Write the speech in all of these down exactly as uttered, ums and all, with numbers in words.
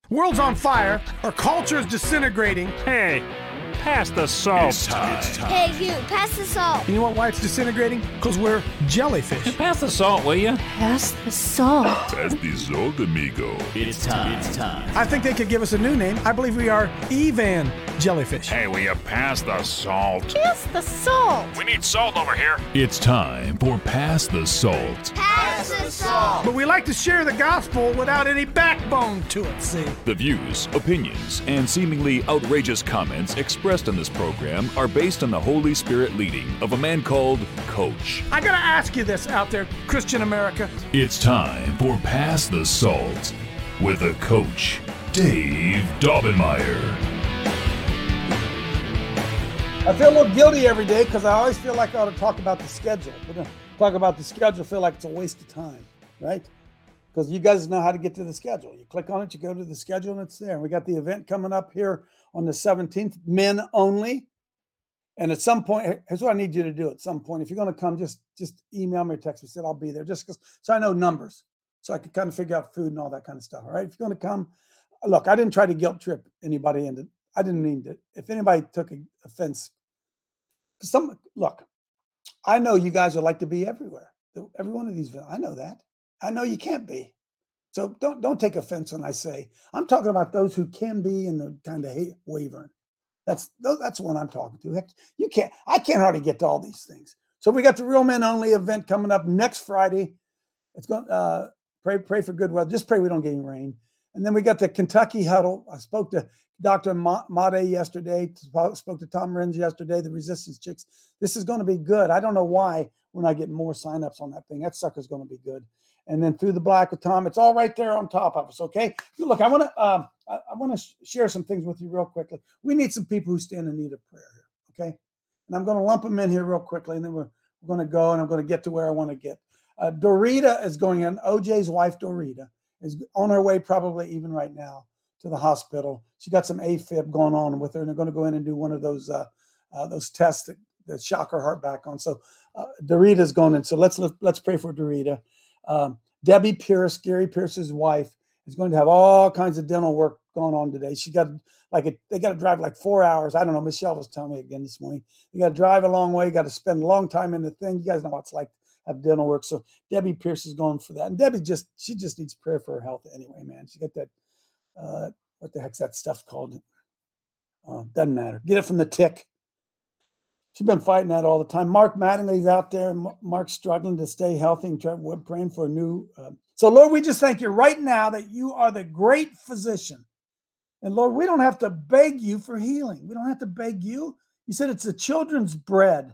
World's on fire. Our culture is disintegrating. Hey, pass the salt. It's time. It's time. Hey, you, pass the salt. You know what, why it's disintegrating? Because we're jellyfish. Pass the salt, will you? Pass the salt. Pass the salt, amigo. It's time. It's time. I think they could give us a new name. I believe we are Evan Jellyfish. Hey, will you pass the salt? Pass the salt. We need salt over here. It's time for Pass the Salt. Pass the salt. But we like to share the gospel without any backbone to it, see? The views, opinions, and seemingly outrageous comments expressed in this program are based on the Holy Spirit leading of a man called Coach. I gotta ask you this out there, Christian America. It's time for Pass the Salt with a coach, Dave Daubenmire. I feel a little guilty every day because I always feel like I ought to talk about the schedule. We're going to talk about the schedule, feel like it's a waste of time, right? Because you guys know how to get to the schedule. You click on it, you go to the schedule, and it's there. We got the event coming up here on the seventeenth, men only. And at some point, here's what I need you to do. At some point, if you're going to come, just just email me or text me, say I'll be there, just because so I know numbers, so I can kind of figure out food and all that kind of stuff. All right, if you're going to come, look, I didn't try to guilt trip anybody into. I didn't mean to. If anybody took offense, some look, I know you guys would like to be everywhere. Every one of these, I know that. I know you can't be. So don't don't take offense when I say I'm talking about those who can be and they're kind of hate wavering. That's that's what I'm talking to. Heck, you can't. I can't hardly get to all these things. So we got the Real Men Only event coming up next Friday. It's going. Uh, pray pray for good weather. Just pray we don't get any rain. And then we got the Kentucky Huddle. I spoke to Doctor Made yesterday. Spoke to Tom Renz yesterday. The Resistance Chicks. This is going to be good. I don't know why we're not getting more signups on that thing. That sucker's going to be good. And then Through the Black with Tom. It's all right there on top of us. Okay. Look, I want to. Um, I, I want to sh- share some things with you real quickly. We need some people who stand in need of prayer here. Okay. And I'm going to lump them in here real quickly, and then we're, we're going to go, and I'm going to get to where I want to get. Uh, Dorita is going in. O J's wife, Dorita, is on her way probably even right now to the hospital. She got some AFib going on with her, and they're going to go in and do one of those uh, uh, those tests that, that shock her heart back on. So uh, Dorita's going in. So let's let's pray for Dorita. Um, Debbie Pierce, Gary Pierce's wife, is going to have all kinds of dental work going on today. She got like a, they got to drive like four hours. I don't know. Michelle was telling me again this morning. You got to drive a long way. You got to spend a long time in the thing. You guys know what it's like to have dental work. So Debbie Pierce is going for that. And Debbie just she just needs prayer for her health anyway, man. She got that. Uh, what the heck's that stuff called? Uh, doesn't matter. Get it from the tick. She's been fighting that all the time. Mark Mattingly's out there. Mark's struggling to stay healthy and try, we're praying for a new. Uh, so, Lord, we just thank you right now that you are the great physician. And, Lord, we don't have to beg you for healing. We don't have to beg you. You said it's the children's bread.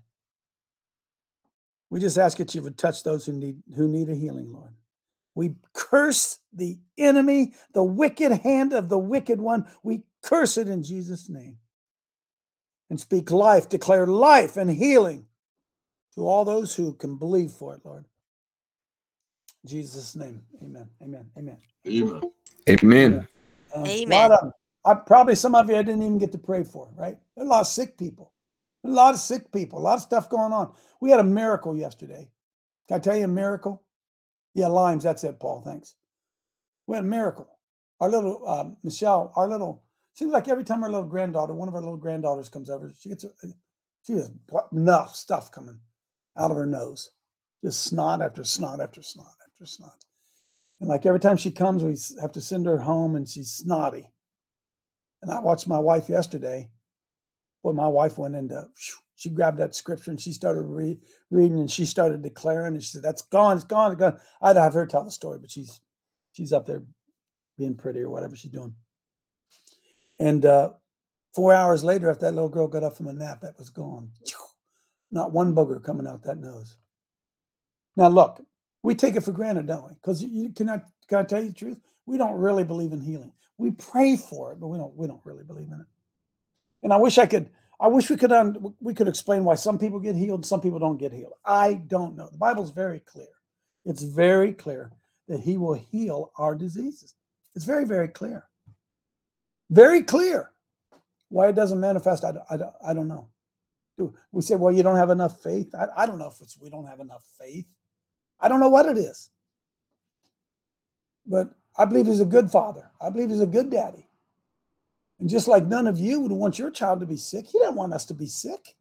We just ask that you would touch those who need who need a healing, Lord. We curse the enemy, the wicked hand of the wicked one. We curse it in Jesus' name. And speak life, declare life and healing to all those who can believe for it, Lord. In Jesus' name, amen, amen, amen. Amen. Amen. Um, Amen. A lot of, I, probably some of you I didn't even get to pray for, right? There are a lot of sick people. A lot of sick people, a lot of stuff going on. We had a miracle yesterday. Can I tell you a miracle? Yeah, limes, that's it, Paul, thanks. We had a miracle. Our little, uh, Michelle, our little, seems like every time our little granddaughter, one of our little granddaughters comes over, she gets, a, she has enough stuff coming out of her nose. Just snot after snot after snot after snot. And like every time she comes, we have to send her home and she's snotty. And I watched my wife yesterday. Boy, my wife went into, she grabbed that scripture and she started re- reading and she started declaring and she said, that's gone, it's gone, it's gone. I'd have her tell the story, but she's she's up there being pretty or whatever she's doing. And uh, four hours later, after that little girl got up from a nap, that was gone. Not one booger coming out that nose. Now, look, we take it for granted, don't we? Because you can I, can I tell you the truth? We don't really believe in healing. We pray for it, but we don't we don't really believe in it. And I wish I could, I wish we could un, we could explain why some people get healed, some people don't get healed. I don't know. The Bible's very clear. It's very clear that he will heal our diseases. It's very, very clear. Very clear. Why it doesn't manifest, I, I, I don't know. We say, well, you don't have enough faith. I, I don't know if it's we don't have enough faith. I don't know what it is. But I believe he's a good father. I believe he's a good daddy. And just like none of you would want your child to be sick, he doesn't want us to be sick.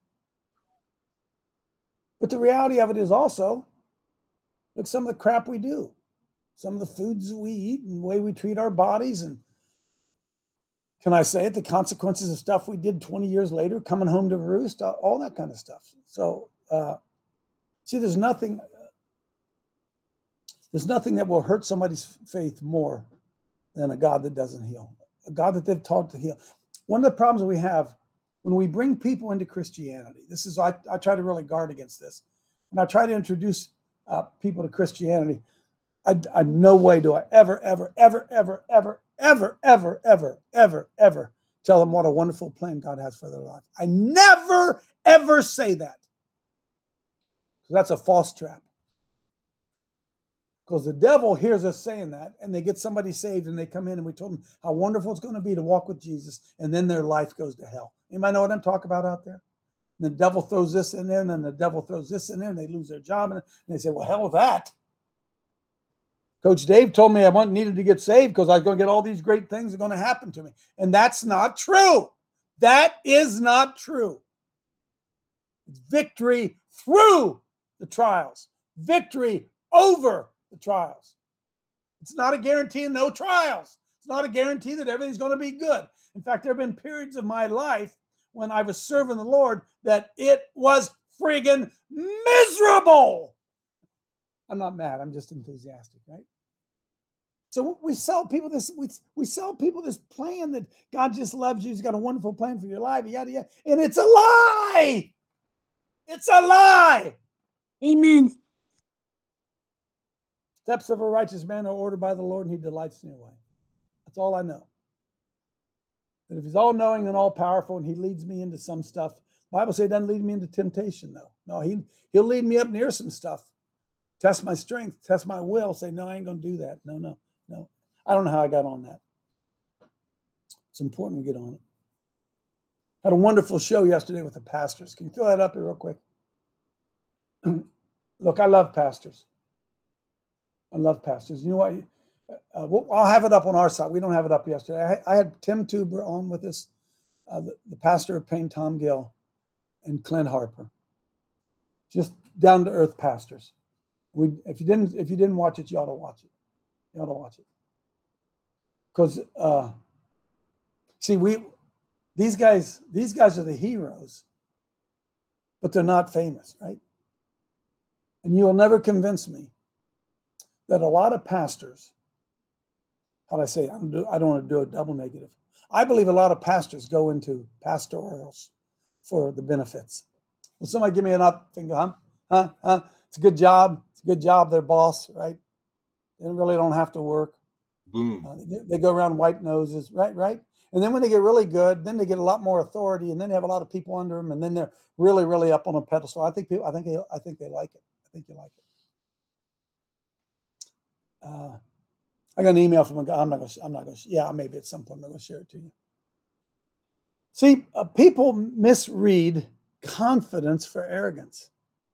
But the reality of it is also, look, some of the crap we do, some of the foods that we eat and the way we treat our bodies. And can I say it, the consequences of stuff we did twenty years later, coming home to roost, all that kind of stuff. So, uh, see, there's nothing, there's nothing that will hurt somebody's faith more than a God that doesn't heal, a God that they've taught to heal. One of the problems we have when we bring people into Christianity, this is, I, I try to really guard against this. When I try to introduce uh, people to Christianity, I, I no way do I ever, ever, ever, ever, ever, ever, ever, ever, ever, ever tell them what a wonderful plan God has for their life. I never, ever say that. That's a false trap. Because the devil hears us saying that, and they get somebody saved, and they come in, and we told them how wonderful it's going to be to walk with Jesus, and then their life goes to hell. Anybody know what I'm talking about out there? And the devil throws this in there, and then the devil throws this in there, and they lose their job, and they say, well, hell with that. Coach Dave told me I want, needed to get saved because I was going to get all these great things that are going to happen to me. And that's not true. That is not true. It's victory through the trials. Victory over the trials. It's not a guarantee of no trials. It's not a guarantee that everything's going to be good. In fact, there have been periods of my life when I was serving the Lord that it was friggin' miserable. I'm not mad. I'm just enthusiastic, right? So we sell people this, we, we sell people this plan that God just loves you. He's got a wonderful plan for your life, yada, yada. And it's a lie. It's a lie. Amen. Steps of a righteous man are ordered by the Lord, and he delights in your way. That's all I know. But if he's all-knowing and all-powerful, and he leads me into some stuff, the Bible says he doesn't lead me into temptation, though. No, he, he'll lead me up near some stuff. Test my strength, test my will, say, no, I ain't going to do that. No, no, no. I don't know how I got on that. It's important we get on it. Had a wonderful show yesterday with the pastors. Can you throw that up here real quick? Look, I love pastors. I love pastors. You know what? Uh, we'll, I'll have it up on our site. We don't have it up yesterday. I, I had Tim Tuber on with us, uh, the, the pastor of Payne, Tom Gill, and Clint Harper. Just down-to-earth pastors. We, if you didn't, if you didn't watch it, you ought to watch it. You ought to watch it. Because, uh, see, we, these guys, these guys are the heroes, but they're not famous, right? And you will never convince me that a lot of pastors, how do I say it? I don't, do, I don't want to do a double negative. I believe a lot of pastors go into pastorals for the benefits. Will somebody give me an up finger, huh? Huh? Huh? It's a good job. It's a good job, their boss, right? They really don't have to work. Boom. Uh, they, they go around white noses, right? Right? And then when they get really good, then they get a lot more authority, and then they have a lot of people under them, and then they're really, really up on a pedestal. I think people, I think they, I think they like it. I think you like it. Uh, I got an email from a guy. I'm not going to, I'm not going to, yeah, maybe at some point I'm going to share it to you. See, uh, people misread confidence for arrogance.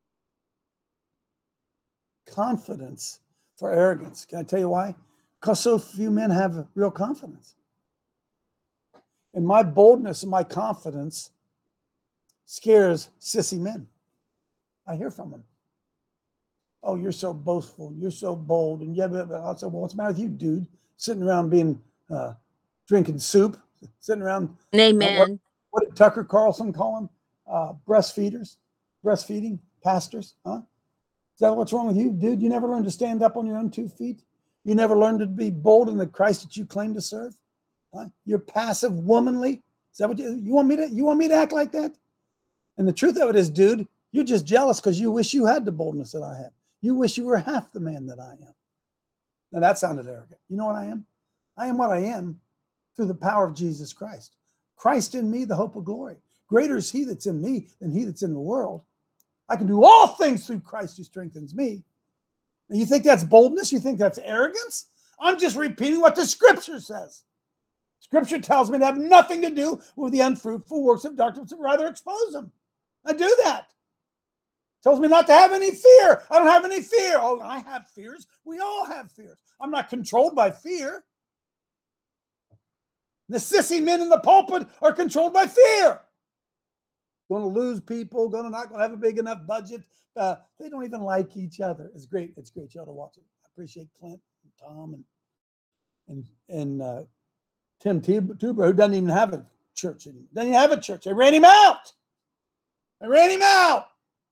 Confidence for arrogance. Can I tell you why? Because so few men have real confidence. And my boldness and my confidence scares sissy men. I hear from them. Oh, you're so boastful. You're so bold. And yeah, but I'll say, well, what's the matter with you, dude? Sitting around being, uh, drinking soup, sitting around. Amen. Uh, what, what did Tucker Carlson call them? Uh, breastfeeders, breastfeeding pastors, huh? Is that what's wrong with you, dude? You never learned to stand up on your own two feet? You never learned to be bold in the Christ that you claim to serve? Huh? You're passive, womanly. Is that what you, you want me to? You want me to act like that? And the truth of it is, dude, you're just jealous because you wish you had the boldness that I have. You wish you were half the man that I am. Now that sounded arrogant. You know what I am? I am what I am through the power of Jesus Christ. Christ in me, the hope of glory. Greater is he that's in me than he that's in the world. I can do all things through Christ who strengthens me. And you think that's boldness? You think that's arrogance? I'm just repeating what the scripture says. Scripture tells me to have nothing to do with the unfruitful works of darkness, but rather expose them. I do that. Tells me not to have any fear. I don't have any fear. Oh, I have fears. We all have fears. I'm not controlled by fear. The sissy men in the pulpit are controlled by fear. Going to lose people, going to not going to have a big enough budget. Uh, they don't even like each other. It's great. It's great. You ought to watch it. I appreciate Clint and Tom and and and uh, Tim Tuber, who doesn't even have a church. Doesn't even have a church. They ran him out. They ran him out.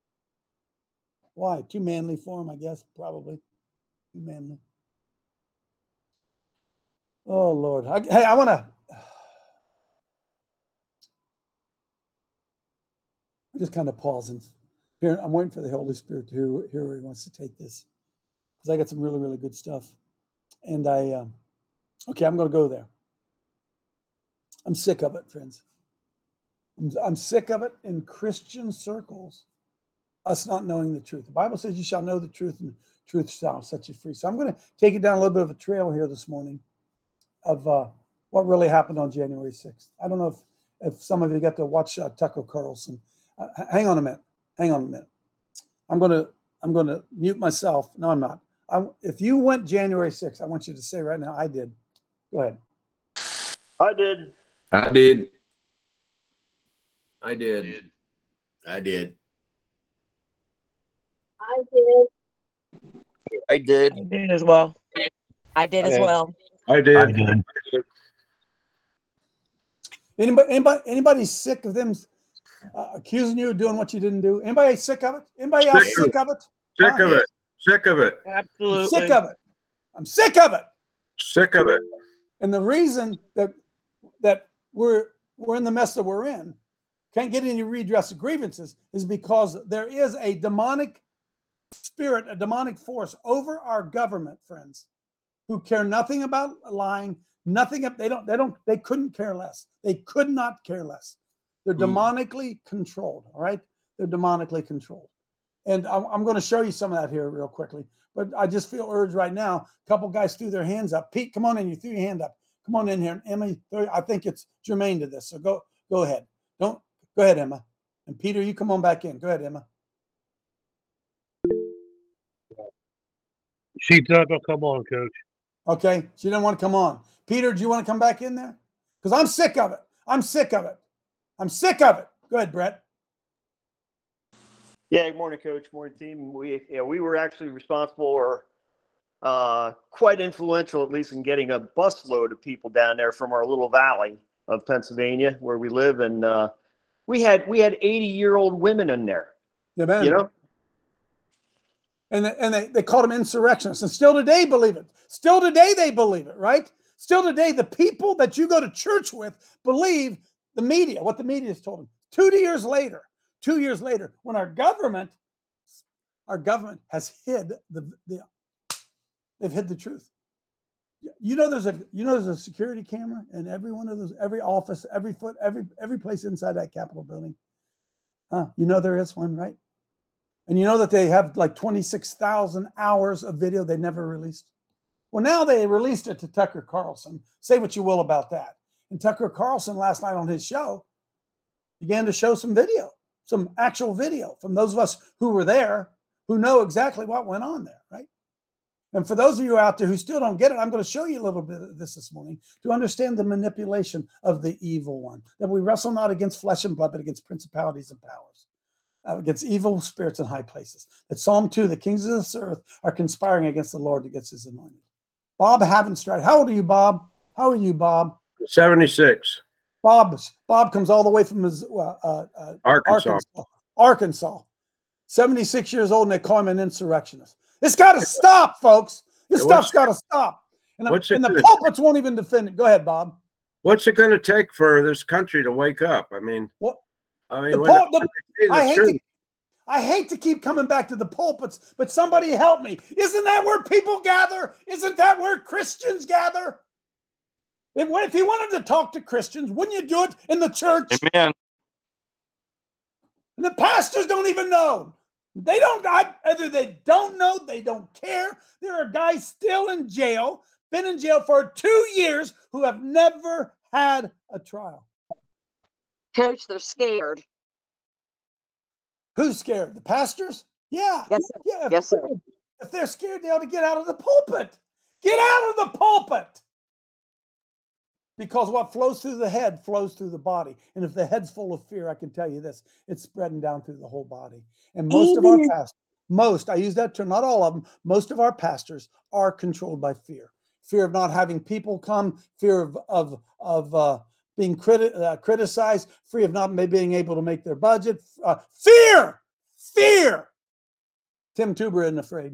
Why? Too manly for him, I guess. Probably. Too manly. Oh, Lord. I, hey, I want to... I'm just kind of pausing. Here, I'm waiting for the Holy Spirit to hear, hear where he wants to take this. Because I got some really, really good stuff. And I... Um, okay, I'm going to go there. I'm sick of it, friends. I'm, I'm sick of it in Christian circles. Us not knowing the truth. The Bible says you shall know the truth, and the truth shall set you free. So I'm going to take you down a little bit of a trail here this morning of uh, what really happened on January sixth. I don't know if, if some of you got to watch uh, Tucker Carlson. Uh, hang on a minute. Hang on a minute. I'm going to I'm going to mute myself. No, I'm not. I, if you went January sixth, I want you to say right now, I did. Go ahead. I did. I did. I did. I did. I did. I did. I did as well. I did as well. I did. I did. Anybody, anybody, anybody sick of them uh, accusing you of doing what you didn't do? Anybody sick of it? Anybody else Sick sick of it? Sick Huh? of it. Sick of it. I'm Absolutely. sick of it. I'm sick of it. Sick of it. And the reason that that we're we're in the mess that we're in, can't get any redress of grievances, is because there is a demonic spirit, a demonic force over our government, friends, who care nothing about lying, nothing. They don't. They don't. They couldn't care less. They could not care less. They're demonically controlled. All right, they're demonically controlled, and I'm, I'm going to show you some of that here real quickly. But I just feel urged right now. A couple guys threw their hands up. Pete, come on in. You threw your hand up. Come on in here. And Emma, I think it's germane to this. So go, go ahead. Don't go ahead, Emma. And Peter, you come on back in. Go ahead, Emma. She's not gonna come on, Coach. Okay, she didn't want to come on. Peter, do you want to come back in there? Because I'm sick of it. I'm sick of it. I'm sick of it. Go ahead, Brett. Yeah, good morning, Coach. Morning, team. We yeah, we were actually responsible or uh, quite influential, at least in getting a busload of people down there from our little valley of Pennsylvania where we live, and uh, we had we had eighty-year-old women in there. Yeah, man. You know. And, and they, they called them insurrectionists. And still today believe it. Still today they believe it, right? Still today, the people that you go to church with believe the media, what the media has told them. Two years later, two years later, when our government, our government has hid the, the they've hid the truth. You know there's a you know there's a security camera in every one of those, every office, every foot, every every place inside that Capitol building. Huh? You know there is one, right? And you know that they have like twenty-six thousand hours of video they never released. Well, now they released it to Tucker Carlson. Say what you will about that. And Tucker Carlson last night on his show began to show some video, some actual video from those of us who were there, who know exactly what went on there, right? And for those of you out there who still don't get it, I'm going to show you a little bit of this this morning to understand the manipulation of the evil one, that we wrestle not against flesh and blood, but against principalities and powers. Against evil spirits in high places. That Psalm two, the kings of this earth are conspiring against the Lord, against his anointed. Bob Havenstride. How old are you, Bob? How are you, Bob? seventy-six. Bob Bob comes all the way from his, uh, uh, Arkansas. Arkansas. Arkansas. seventy-six years old, and they call him an insurrectionist. It's got to stop, folks. This Yeah, stuff's got to stop. And, the, what's it and the gonna- pulpits won't even defend it. Go ahead, Bob. What's it going to take for this country to wake up? I mean, What? I mean, The when pul- when the- they say the I hate truth, to, I hate to keep coming back to the pulpits, but somebody help me. Isn't that where people gather? Isn't that where Christians gather? If, if you wanted to talk to Christians, wouldn't you do it in the church? Amen. And the pastors don't even know. They don't, I, either they don't know, they don't care. There are guys still in jail, been in jail for two years, who have never had a trial. Coach, they're scared. Who's scared? The pastors? Yeah. Yes, sir. Yeah. Yes, sir. If they're scared, they ought to get out of the pulpit. Get out of the pulpit. Because what flows through the head flows through the body. And if the head's full of fear, I can tell you this, it's spreading down through the whole body. And most of our pastors, most, I use that term, not all of them, most of our pastors are controlled by fear. Fear of not having people come, fear of, of, of uh, being criti- uh, criticized, fear of not being able to make their budget. Uh, fear! Fear! Tim Tuber isn't afraid.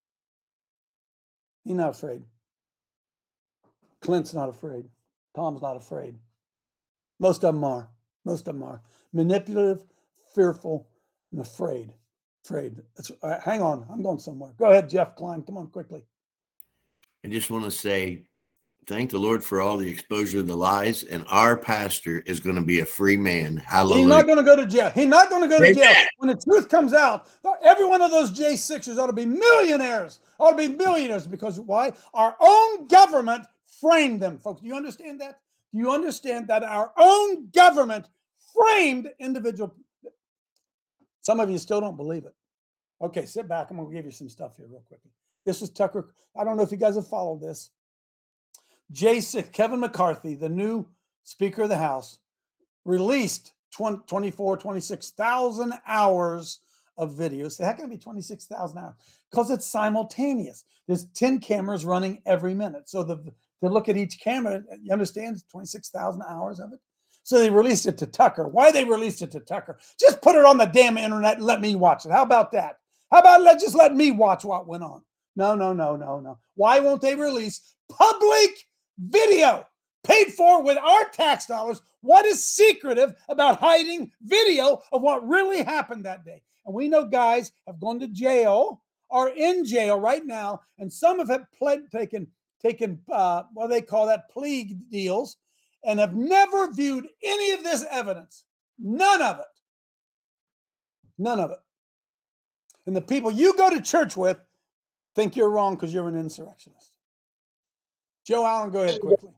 He's not afraid. Clint's not afraid. Tom's not afraid. Most of them are. Most of them are. Manipulative, fearful, and afraid. Afraid. That's, uh, hang on. I'm going somewhere. Go ahead, Jeff Klein. Come on, quickly. I just want to say, thank the Lord for all the exposure of the lies, and our pastor is going to be a free man. Hallelujah. He's not going to go to jail. He's not going to go to Amen. jail. When the truth comes out, every one of those J sixers ought to be millionaires, ought to be millionaires, because why? Our own government framed them, folks. Do you understand that? Do you understand that our own government framed individual? Some of you still don't believe it. Okay, sit back. I'm going to give you some stuff here real quickly. This is Tucker. I don't know if you guys have followed this. J six, Kevin McCarthy, the new Speaker of the House, released twenty, twenty-four, twenty-six thousand hours of videos. How can it be twenty-six thousand hours? Because it's simultaneous. There's ten cameras running every minute. So the to look at each camera, you understand, twenty-six thousand hours of it. So they released it to Tucker. Why they released it to Tucker? Just put it on the damn internet and let me watch it. How about that? How about let just let me watch what went on? No, no, no, no, no. Why won't they release public video paid for with our tax dollars? What is secretive about hiding video of what really happened that day? And we know guys have gone to jail, are in jail right now, and some have pled, taken taken uh, what they call that plea deals, and have never viewed any of this evidence. None of it. None of it. And the people you go to church with think you're wrong because you're an insurrectionist. Joe Allen, go ahead quickly.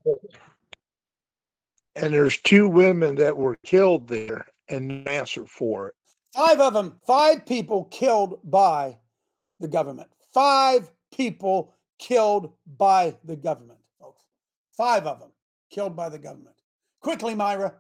And there's two women that were killed there and no answer for it. Five of them, five people killed by the government. Five people killed by the government, folks. Five of them killed by the government. Quickly, Myra.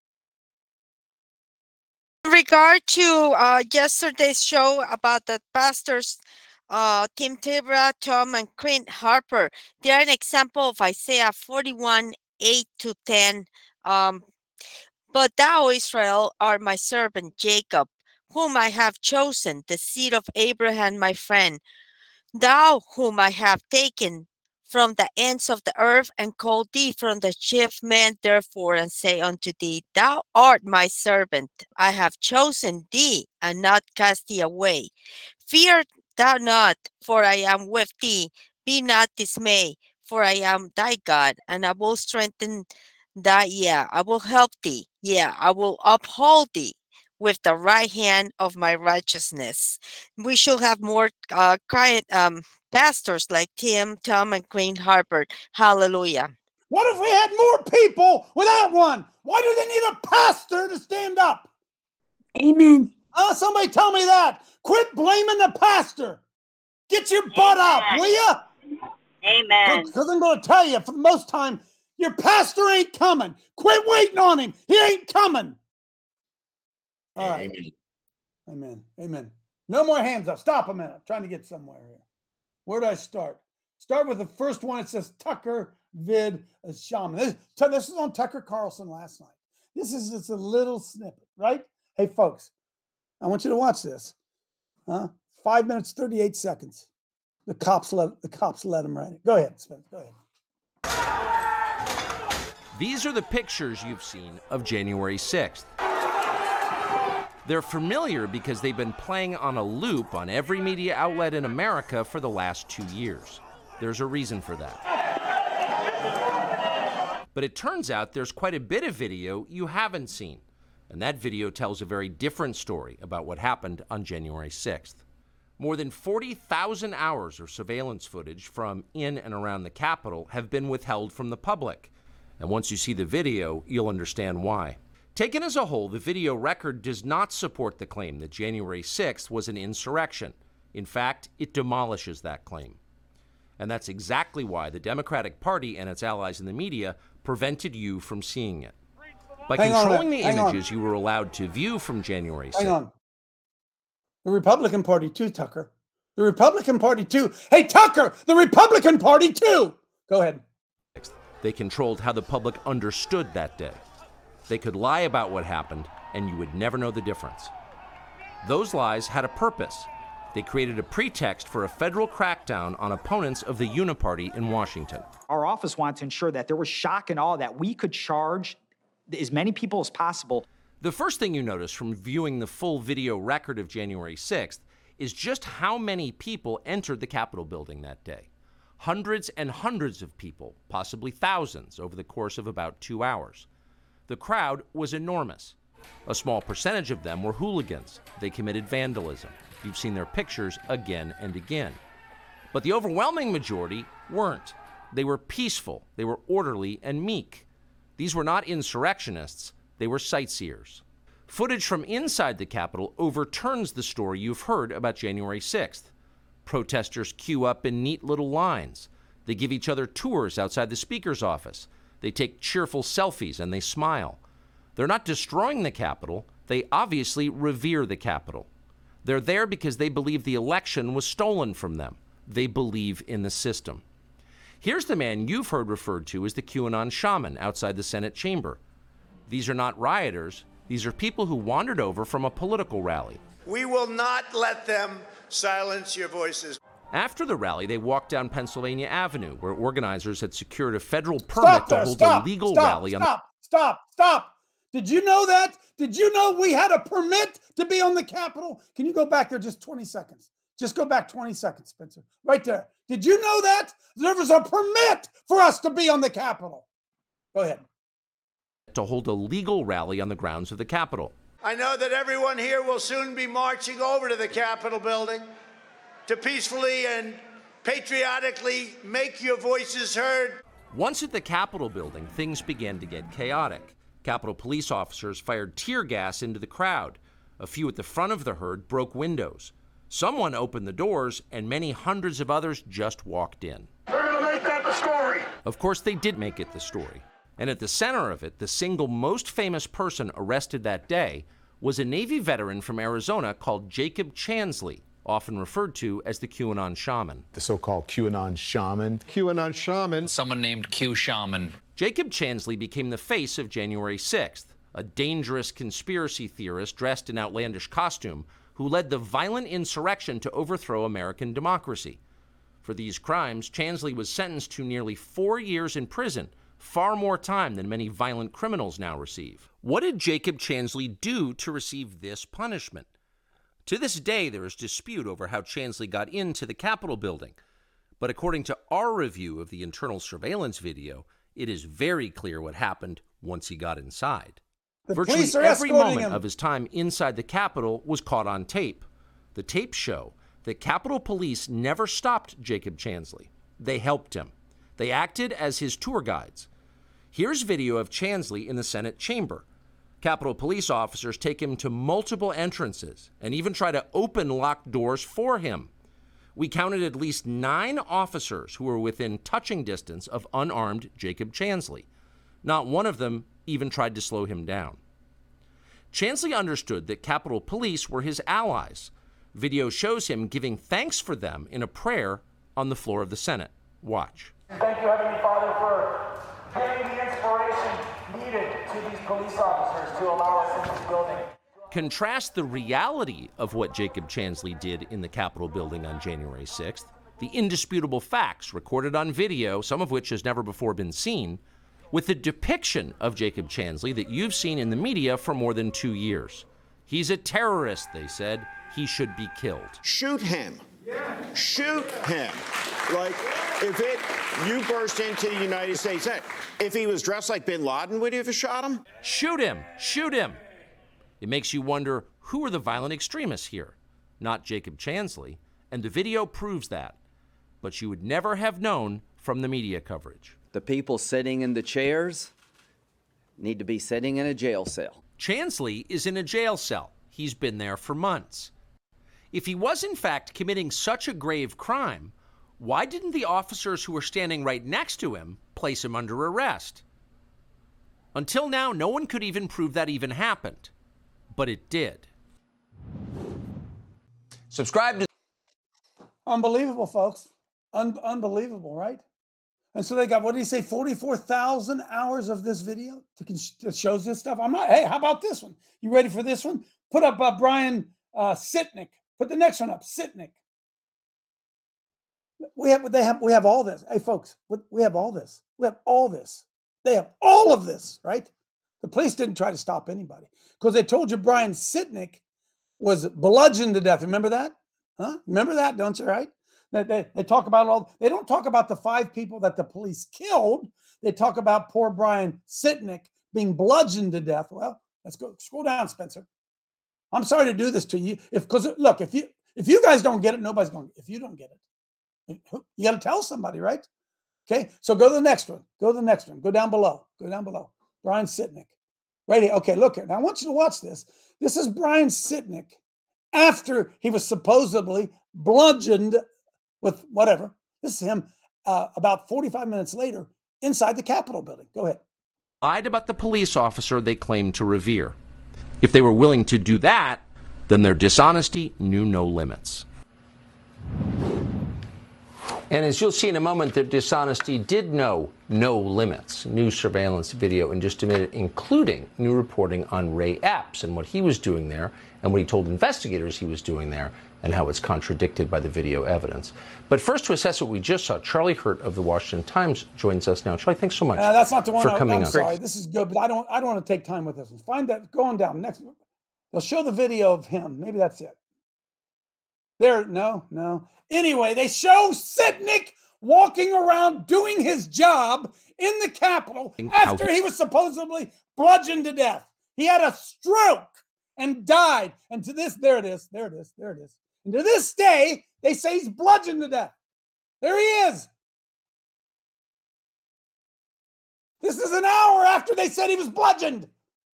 In regard to uh, yesterday's show about the pastors, uh, Tim Tebra, Tom, and Clint Harper, they are an example of Isaiah forty-one, eight to ten. Um, but thou, Israel, art my servant Jacob, whom I have chosen, the seed of Abraham, my friend. Thou, whom I have taken from the ends of the earth, and called thee from the chief men, therefore, and say unto thee, thou art my servant. I have chosen thee, and not cast thee away. Fear thou not, for I am with thee. Be not dismayed, for I am thy God, and I will strengthen thy, yeah, I will help thee. Yeah, I will uphold thee with the right hand of my righteousness. We should have more uh, client, um, pastors like Tim, Tom, and Clint Harper. Hallelujah. What if we had more people without one? Why do they need a pastor to stand up? Amen. Uh, somebody tell me that. Quit blaming the pastor. Get your butt up, will ya? Amen. Because I'm going to tell you, for most time, your pastor ain't coming. Quit waiting on him. He ain't coming. All right. Amen. Amen. Amen. No more hands up. Stop a minute. I'm trying to get somewhere here. Where do I start? Start with the first one. It says Tucker Vid Shaman. This, this is on Tucker Carlson last night. This is just a little snippet, right? Hey, folks, I want you to watch this. Huh? Five minutes, thirty-eight seconds. The cops let the cops let him write it. Go ahead, Spence. Go ahead. These are the pictures you've seen of January sixth. They're familiar because they've been playing on a loop on every media outlet in America for the last two years. There's a reason for that. But it turns out there's quite a bit of video you haven't seen. And that video tells a very different story about what happened on January sixth. More than forty thousand hours of surveillance footage from in and around the Capitol have been withheld from the public. And once you see the video, you'll understand why. Taken as a whole, the video record does not support the claim that January sixth was an insurrection. In fact, it demolishes that claim. And that's exactly why the Democratic Party and its allies in the media prevented you from seeing it. By Hang on, controlling the hang on. images you were allowed to view from January sixth. Hang on. The Republican Party too, Tucker. The Republican Party too. Hey, Tucker, the Republican Party too. Go ahead. They controlled how the public understood that day. They could lie about what happened, and you would never know the difference. Those lies had a purpose. They created a pretext for a federal crackdown on opponents of the Uniparty in Washington. Our office wanted to ensure that there was shock and awe, that we could charge as many people as possible. The first thing you notice from viewing the full video record of January sixth is just how many people entered the Capitol building that day. Hundreds and hundreds of people, possibly thousands, over the course of about two hours. The crowd was enormous. A small percentage of them were hooligans. They committed vandalism. You've seen their pictures again and again. But the overwhelming majority weren't. They were peaceful. They were orderly and meek. These were not insurrectionists. They were sightseers. Footage from inside the Capitol overturns the story you've heard about January sixth. Protesters queue up in neat little lines. They give each other tours outside the Speaker's office. They take cheerful selfies and they smile. They're not destroying the Capitol. They obviously revere the Capitol. They're there because they believe the election was stolen from them. They believe in the system. Here's the man you've heard referred to as the QAnon shaman outside the Senate chamber. These are not rioters. These are people who wandered over from a political rally. We will not let them silence your voices. After the rally, they walked down Pennsylvania Avenue, where organizers had secured a federal permit Stop to there, hold stop, a legal stop, rally on the Stop, stop, stop. Did you know that? Did you know we had a permit to be on the Capitol? Can you go back there just twenty seconds? Just go back twenty seconds, Spencer. Right there. Did you know that? There was a permit for us to be on the Capitol. Go ahead. to hold a legal rally on the grounds of the Capitol. I know that everyone here will soon be marching over to the Capitol building to peacefully and patriotically make your voices heard. Once at the Capitol building, things began to get chaotic. Capitol police officers fired tear gas into the crowd. A few at the front of the herd broke windows. Someone opened the doors, and many hundreds of others just walked in. They're gonna make that the story. Of course, they did make it the story. And at the center of it, the single most famous person arrested that day was a Navy veteran from Arizona called Jacob Chansley, often referred to as the QAnon shaman. The so-called QAnon shaman. QAnon shaman. Someone named Q Shaman. Jacob Chansley became the face of January sixth, a dangerous conspiracy theorist dressed in outlandish costume who led the violent insurrection to overthrow American democracy. For these crimes, Chansley was sentenced to nearly four years in prison, far more time than many violent criminals now receive. What did Jacob Chansley do to receive this punishment? To this day, there is dispute over how Chansley got into the Capitol building. But according to our review of the internal surveillance video, it is very clear what happened once he got inside. The Virtually police are every escorting moment him. of his time inside the Capitol was caught on tape. The tapes show that Capitol Police never stopped Jacob Chansley. They helped him. They acted as his tour guides. Here's video of Chansley in the Senate chamber. Capitol Police officers take him to multiple entrances and even try to open locked doors for him. We counted at least nine officers who were within touching distance of unarmed Jacob Chansley. Not one of them even tried to slow him down. Chansley understood that Capitol Police were his allies. Video shows him giving thanks for them in a prayer on the floor of the Senate. Watch. Thank you, Heavenly Father, for giving the inspiration needed to these police officers to allow us in this building. Contrast the reality of what Jacob Chansley did in the Capitol building on January sixth, the indisputable facts recorded on video, some of which has never before been seen, with the depiction of Jacob Chansley that you've seen in the media for more than two years. He's a terrorist, they said. He should be killed. Shoot him. Shoot him. Like, if it, you burst into the United States, if he was dressed like bin Laden, would you have shot him? Shoot him. Shoot him. It makes you wonder, who are the violent extremists here? Not Jacob Chansley. And the video proves that. But you would never have known from the media coverage. The people sitting in the chairs need to be sitting in a jail cell. Chansley is in a jail cell. He's been there for months. If he was in fact committing such a grave crime, why didn't the officers who were standing right next to him place him under arrest? Until now, no one could even prove that even happened. But it did. Subscribe to... Unbelievable, folks. Un- unbelievable, right? And so they got, what did he say, forty-four thousand hours of this video to, that shows this stuff? I'm not, hey, how about this one? You ready for this one? Put up uh, Brian uh, Sitnick. Put the next one up, Sitnick. We have, they have, we have all this. Hey, folks, we have all this. We have all this. They have all of this, right? The police didn't try to stop anybody because they told you Brian Sitnick was bludgeoned to death. Remember that? Huh? Remember that, don't you, right? They, they, they talk about all, they don't talk about the five people that the police killed. They talk about poor Brian Sitnick being bludgeoned to death. Well, let's go, scroll down, Spencer. I'm sorry to do this to you. If, because look, if you, if you guys don't get it, nobody's going to, if you don't get it, you got to tell somebody, right? Okay. So go to the next one. Go to the next one. Go down below. Go down below. Brian Sitnick. Right here. Okay. Look here. Now I want you to watch this. This is Brian Sitnick after he was supposedly bludgeoned with whatever. This is him uh, about forty-five minutes later inside the Capitol building. Go ahead. Lied about the police officer they claimed to revere. If they were willing to do that, then their dishonesty knew no limits. And as you'll see in a moment, their dishonesty did know no limits. New surveillance video in just a minute, including new reporting on Ray Epps and what he was doing there and what he told investigators he was doing there and how it's contradicted by the video evidence. But first, to assess what we just saw, Charlie Hurt of the Washington Times joins us now. Charlie, thanks so much uh, that's not the one for I, coming I'm on. sorry. This is good, but I don't I don't want to take time with this one. Find that, go on down. Next, they'll show the video of him. Maybe that's it. There, no, no. Anyway, they show Sitnick walking around doing his job in the Capitol after he was supposedly bludgeoned to death. He had a stroke and died. And to this, there it is, there it is, there it is. And to this day, they say he's bludgeoned to death. There he is. This is an hour after they said he was bludgeoned.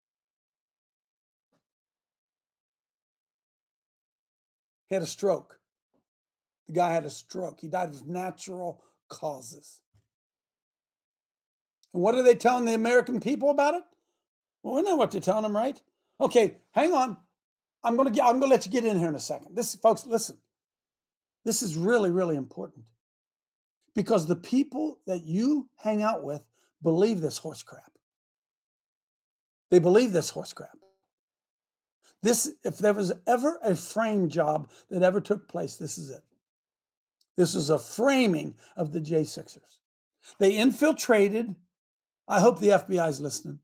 He had a stroke. The guy had a stroke. He died of natural causes. And what are they telling the American people about it? Well, we know what they're telling them, right? Okay, hang on. I'm going to get, I'm going to let you get in here in a second. This, folks, listen. This is really, really important because the people that you hang out with believe this horse crap. They believe this horse crap. This, if there was ever a frame job that ever took place, this is it. This is a framing of the J sixers. They infiltrated. I hope the F B I is listening.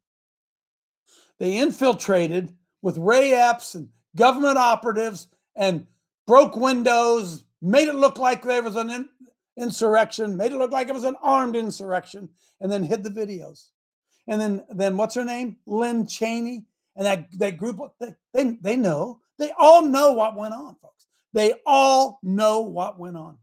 They infiltrated with Ray Epps and government operatives and broke windows, made it look like there was an in, insurrection, made it look like it was an armed insurrection, and then hid the videos. And then, then what's her name? Lynn Cheney. And that, that group, they, they, they know. They all know what went on, folks. They all know what went on.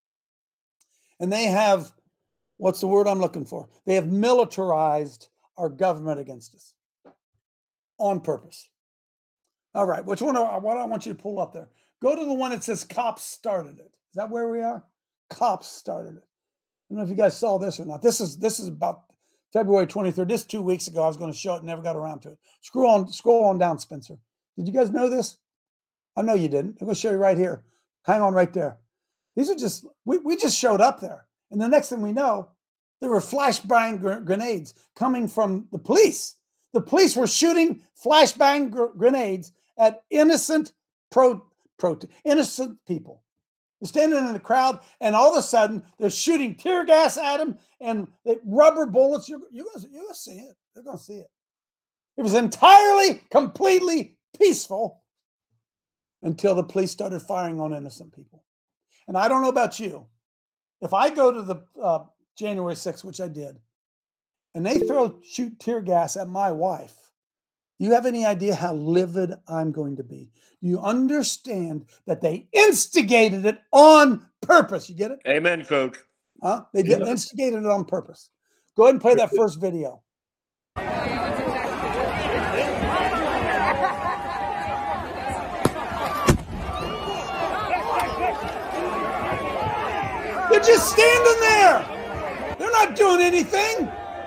And they have, what's the word I'm looking for? They have militarized our government against us on purpose. All right, which one? I, what I want you to pull up there. Go to the one that says cops started it. Is that where we are? Cops started it. I don't know if you guys saw this or not. This is this is about February twenty-third. This two weeks ago. I was going to show it, never got around to it. Scroll on, scroll on down, Spencer. Did you guys know this? I know you didn't. I'm going to show you right here. Hang on right there. These are just, we, we just showed up there. And the next thing we know, there were flashbang gr- grenades coming from the police. The police were shooting flashbang gr- grenades at innocent pro, pro innocent people. They're standing in the crowd, and all of a sudden, they're shooting tear gas at them and they, rubber bullets. You're, you're going you're to see it. They're going to see it. It was entirely, completely peaceful until the police started firing on innocent people. And I don't know about you. If I go to the uh, January sixth, which I did, and they throw, shoot tear gas at my wife, do you have any idea how livid I'm going to be? Do you understand that they instigated it on purpose? You get it? Amen, Coach. Huh? They did, instigated it on purpose. Go ahead and play that first video. They're just standing there. They're not doing anything.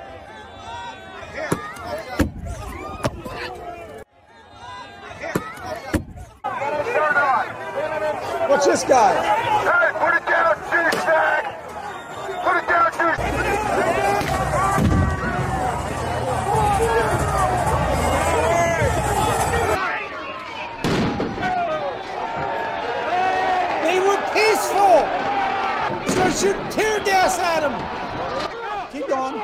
Watch this guy. Hey, put it down, douchebag! Put it down, They were peaceful. Start shooting tear gas at him. Keep going.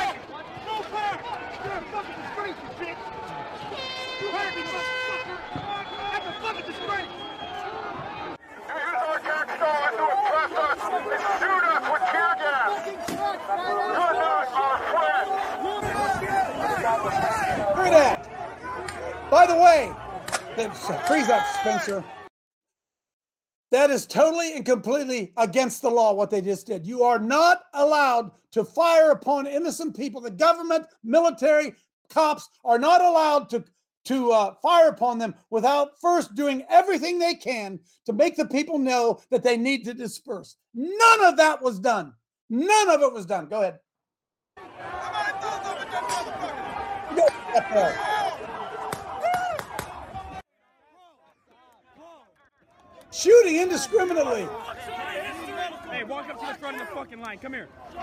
Look at that. By the way, freeze that, Spencer. That is totally and completely against the law, what they just did. You are not allowed to fire upon innocent people. The government, military, cops are not allowed to, to uh, fire upon them without first doing everything they can to make the people know that they need to disperse. None of that was done. None of it was done. Go ahead. Go up there. Shooting indiscriminately. Hey, walk up to the front of the fucking line. Come here.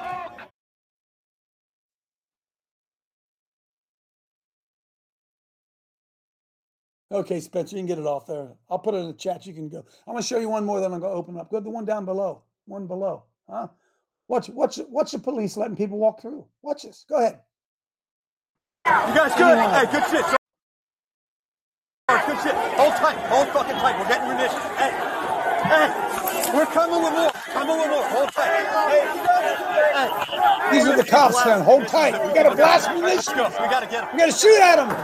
Okay, Spencer, you can get it off there. I'll put it in the chat. You can go. I'm going to show you one more, then I'm going to open up. Go to the one down below. One below. Huh? Watch, watch, watch the police letting people walk through. Watch this. Go ahead. You guys good? Hey, good shit. Good shit. Hold tight. Hold fucking tight. We're getting munitions. Hey. Hey. We're coming with more. Coming with more. Hold tight. Hey. These are the cops then. Hold tight. We got to blast munitions. Let's go. We got to get them. We got to shoot at them.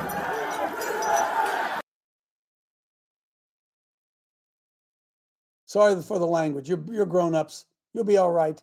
Sorry for the language. You're, you're grown-ups. You'll be all right.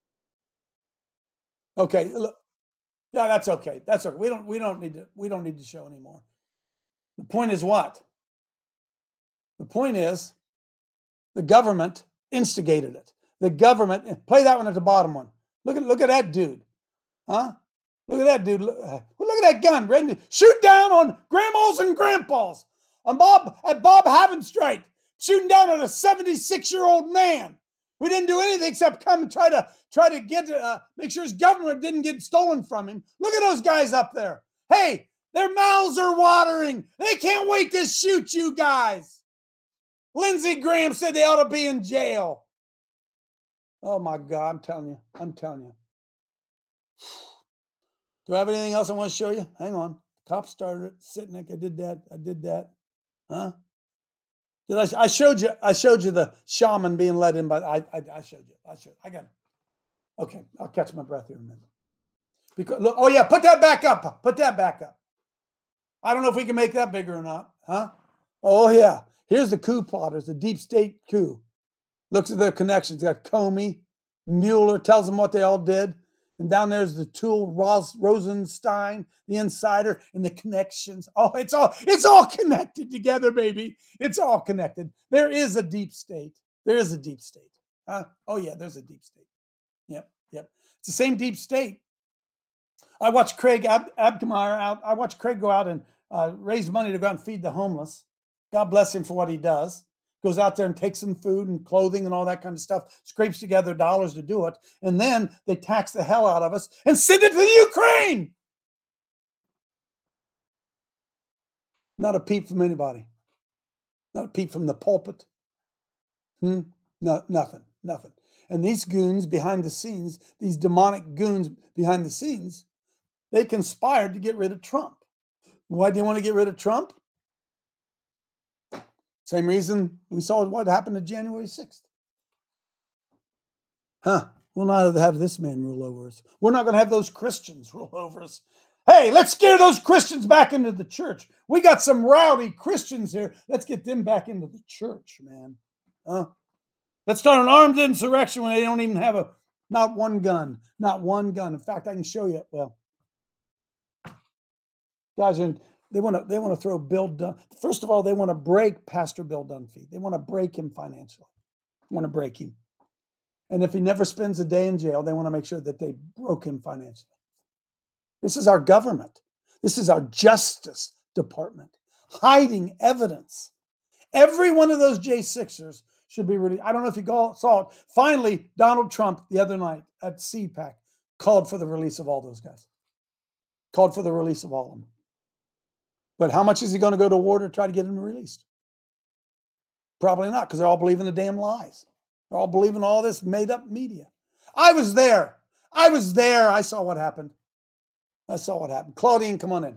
Okay. Look. Yeah, that's okay. That's okay. We don't we don't need to we don't need to show anymore. The point is what? The point is the government instigated it. The government, play that one at the bottom one. Look at look at that dude. Huh? Look at that dude. Look, look at that gun. Ready to shoot down on grandmas and grandpas. On Bob at Bob Havenstrait, shooting down at a seventy-six-year-old man. We didn't do anything except come and try to try to get uh, make sure his government didn't get stolen from him. Look at those guys up there. Hey, their mouths are watering. They can't wait to shoot you guys. Lindsey Graham said they ought to be in jail. Oh my God, I'm telling you. I'm telling you. Do I have anything else I want to show you? Hang on. Cops started it. Sitting there. I did that. I did that. Huh? Did I, I showed you. I showed you the shaman being led in by. I. I, I showed you. I showed. I got it. Okay, I'll catch my breath here in a minute. Because look. Oh yeah, put that back up. Put that back up. I don't know if we can make that bigger or not. Huh? Oh yeah. Here's the coup plotters. The deep state coup. Looks at their connections. Got Comey, Mueller tells them what they all did. And down there's the tool, Ros- Rosenstein, the insider, and the connections. Oh, it's all it's all connected together, baby. It's all connected. There is a deep state. There is a deep state. Huh? Oh, yeah, there's a deep state. Yep, yep. It's the same deep state. I watched Craig Ab- Abkemeyer out. I watched Craig go out and uh, raise money to go out and feed the homeless. God bless him for what he does. Goes out there and takes some food and clothing and all that kind of stuff, scrapes together dollars to do it, and then they tax the hell out of us and send it to the Ukraine. Not a peep from anybody. Not a peep from the pulpit. Hmm? No, nothing, nothing. And these goons behind the scenes, these demonic goons behind the scenes, they conspired to get rid of Trump. Why do you want to get rid of Trump? Same reason we saw what happened to January sixth. Huh. We'll not have this man rule over us. We're not going to have those Christians rule over us. Hey, let's scare those Christians back into the church. We got some rowdy Christians here. Let's get them back into the church, man. Huh? Let's start an armed insurrection when they don't even have a, not one gun. Not one gun. In fact, I can show you. Well, Guys, and they want to they want to throw Bill Dun. First of all, they want to break Pastor Bill Dunphy. They want to break him financially. They want to break him. And if he never spends a day in jail, they want to make sure that they broke him financially. This is our government. This is our Justice Department hiding evidence. Every one of those J sixers should be released. I don't know if you saw it. Finally, Donald Trump the other night at C PAC called for the release of all those guys. Called for the release of all of them. But how much is he going to go to war to try to get them released? Probably not, because they're all believing the damn lies. They're all believing all this made-up media. I was there. I was there. I saw what happened. I saw what happened. Claudine, come on in.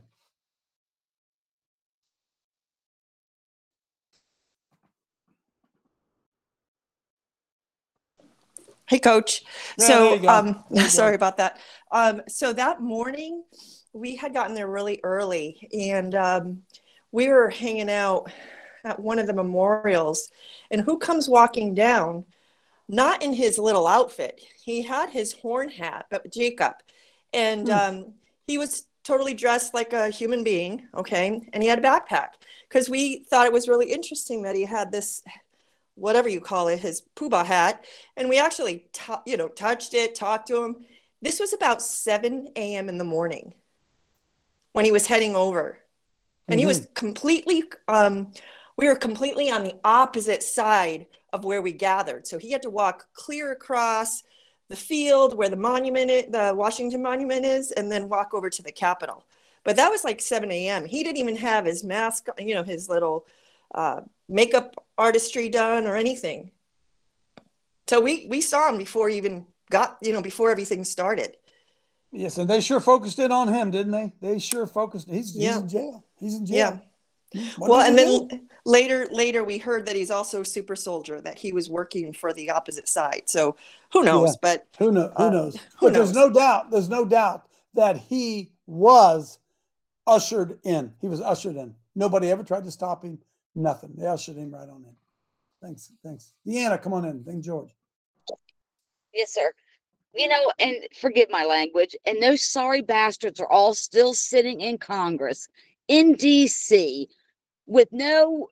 Hey, Coach. Yeah, so, there you go. um, There you sorry go. about that. Um, so that morning, we had gotten there really early, and um, we were hanging out at one of the memorials. And who comes walking down? Not in his little outfit. He had his horn hat, but Jacob, and um, he was totally dressed like a human being. Okay, and he had a backpack because we thought it was really interesting that he had this, whatever you call it, his poobah hat. And we actually, t- you know, touched it, talked to him. This was about seven a.m. in the morning when he was heading over. And he was completely, um, we were completely on the opposite side of where we gathered. So he had to walk clear across the field where the monument, is, the Washington Monument is, and then walk over to the Capitol. But that was like seven a.m. He didn't even have his mask, you know, his little uh, makeup artistry done or anything. So we, we saw him before he even got, you know, before everything started. Yes, and they sure focused in on him, didn't they? They sure focused. He's, Yeah. he's in jail. He's in jail. Yeah. What Well, did and he then do? later, later we heard that he's also a super soldier, that he was working for the opposite side. So who knows? Yeah. But Who knows? Who uh, knows? who But there's knows? no doubt. There's no doubt that he was ushered in. He was ushered in. Nobody ever tried to stop him. Nothing. They ushered him right on in. Thanks. Thanks. Deanna, come on in. Thank George. Yes, sir. You know, and forgive my language, and those sorry bastards are all still sitting in Congress, in D C, with no,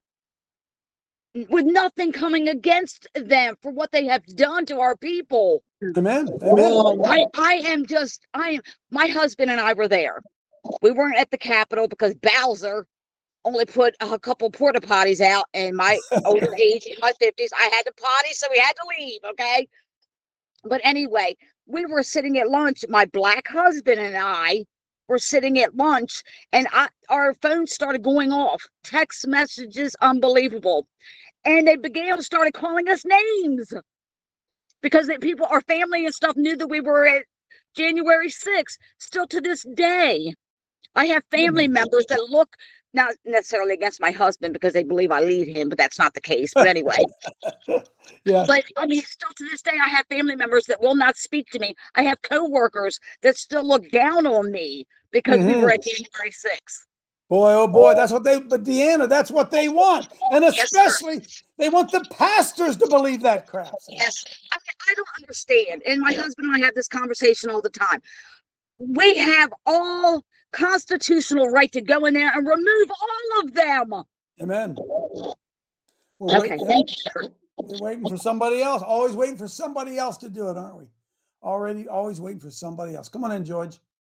with nothing coming against them for what they have done to our people. Amen. Amen. I, I am just, I am, my husband and I were there. We weren't at the Capitol because Bowser only put a couple porta potties out, and my older age, in my fifties, I had to potty, so we had to leave, okay? But anyway, we were sitting at lunch. My black husband and I were sitting at lunch, and I, our phones started going off. Text messages, unbelievable. And they began to started calling us names because they, people, our family and stuff knew that we were at January sixth. Still to this day, I have family members that look, not necessarily against my husband because they believe I lead him, but that's not the case. But anyway. Yeah. But I mean, still to this day, I have family members that will not speak to me. I have coworkers that still look down on me because we were at January sixth. Boy, oh boy, that's what they, but Deanna, that's what they want. And especially, Yes, they want the pastors to believe that crap. Yes. I mean, I don't understand. And my husband and I have this conversation all the time. We have all constitutional right to go in there and remove all of them. Amen. We're Okay, waiting, thank you, sir. we're waiting for somebody else. Always waiting for somebody else to do it, aren't we? Already, always waiting for somebody else. Come on in, George.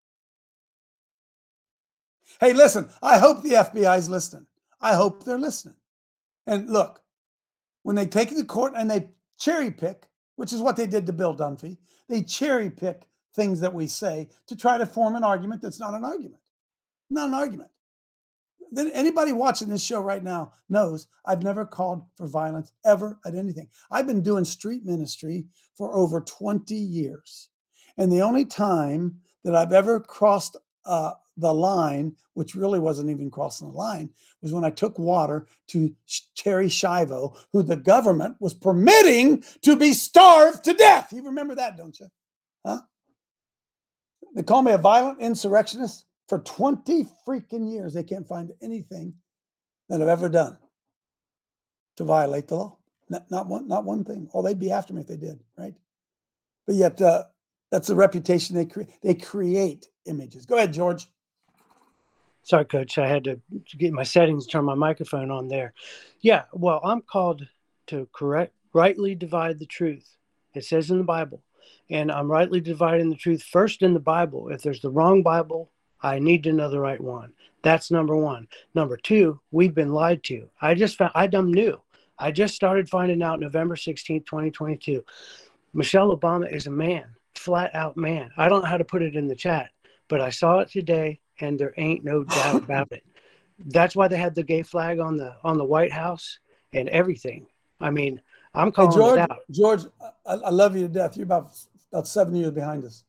Hey, listen, I hope the F B I is listening. I hope they're listening. And look, when they take it to court and they cherry pick, which is what they did to Bill Dunphy, they cherry pick things that we say to try to form an argument that's not an argument. Not an argument. Then anybody watching this show right now knows I've never called for violence ever at anything. I've been doing street ministry for over twenty years. And the only time that I've ever crossed uh, the line, which really wasn't even crossing the line, was when I took water to Terry Schiavo, who the government was permitting to be starved to death. You remember that, don't you? Huh? They call me a violent insurrectionist. For twenty freaking years, they can't find anything that I've ever done to violate the law. Not, not one, not one thing. Oh, they'd be after me if they did, right? But yet, uh, that's the reputation they create. They create images. Go ahead, George. Sorry, Coach. I had to get my settings, turn my microphone on there. Yeah, well, I'm called to correct, rightly divide the truth. It says in the Bible. And I'm rightly dividing the truth first in the Bible. If there's the wrong Bible, I need to know the right one. That's number one. Number two, we've been lied to. I just found, I dumb knew. I just started finding out November sixteenth, twenty twenty-two. Michelle Obama is a man, flat out man. I don't know how to put it in the chat, but I saw it today and there ain't no doubt about it. That's why they had the gay flag on the on the White House and everything. I mean, I'm calling hey, George, it out. George, I, I love you to death. You're about, about seven years behind us.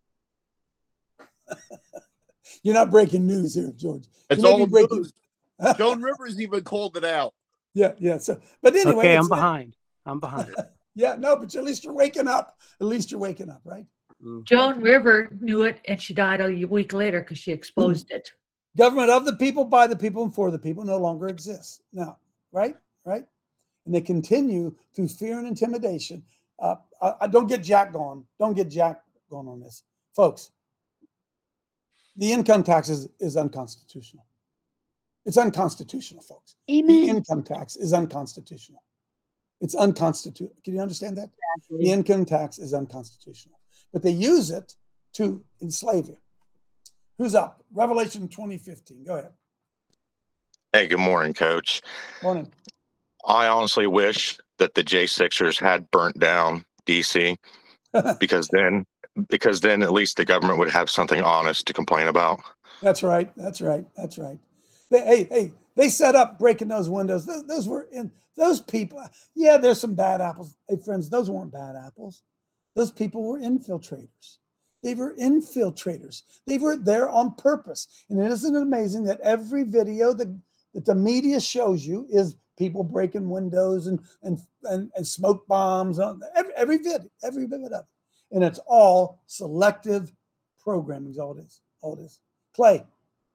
You're not breaking news here, George. It's you may all be breaking... news. Joan Rivers even called it out. Yeah, yeah. So, but anyway, okay, I'm it's- behind. I'm behind. Yeah, no, but at least you're waking up. At least you're waking up, right? Joan River knew it, and she died a week later because she exposed it. Government of the people, by the people, and for the people no longer exists now, right? Right? And they continue through fear and intimidation. Uh, I, I don't get Jack going. Don't get Jack going on this, folks. The income tax is, is unconstitutional. It's unconstitutional, folks. Amen. The income tax is unconstitutional. It's unconstitutional. Can you understand that? Exactly. The income tax is unconstitutional, but they use it to enslave you. Who's up? Revelation twenty fifteen. Go ahead. Hey, good morning, Coach. Morning. I honestly wish that the J Sixers had burnt down D C because then, because then at least the government would have something honest to complain about. That's right. That's right. That's right. They, hey, hey, they set up breaking those windows. Those, those were in those people. Yeah, there's some bad apples. Hey, friends, those weren't bad apples. Those people were infiltrators. They were infiltrators. They were there on purpose. And isn't it amazing that every video that, that the media shows you is people breaking windows and and and, and smoke bombs on every every video, every bit of it. And it's all selective programming is all it is. All it is. Clay.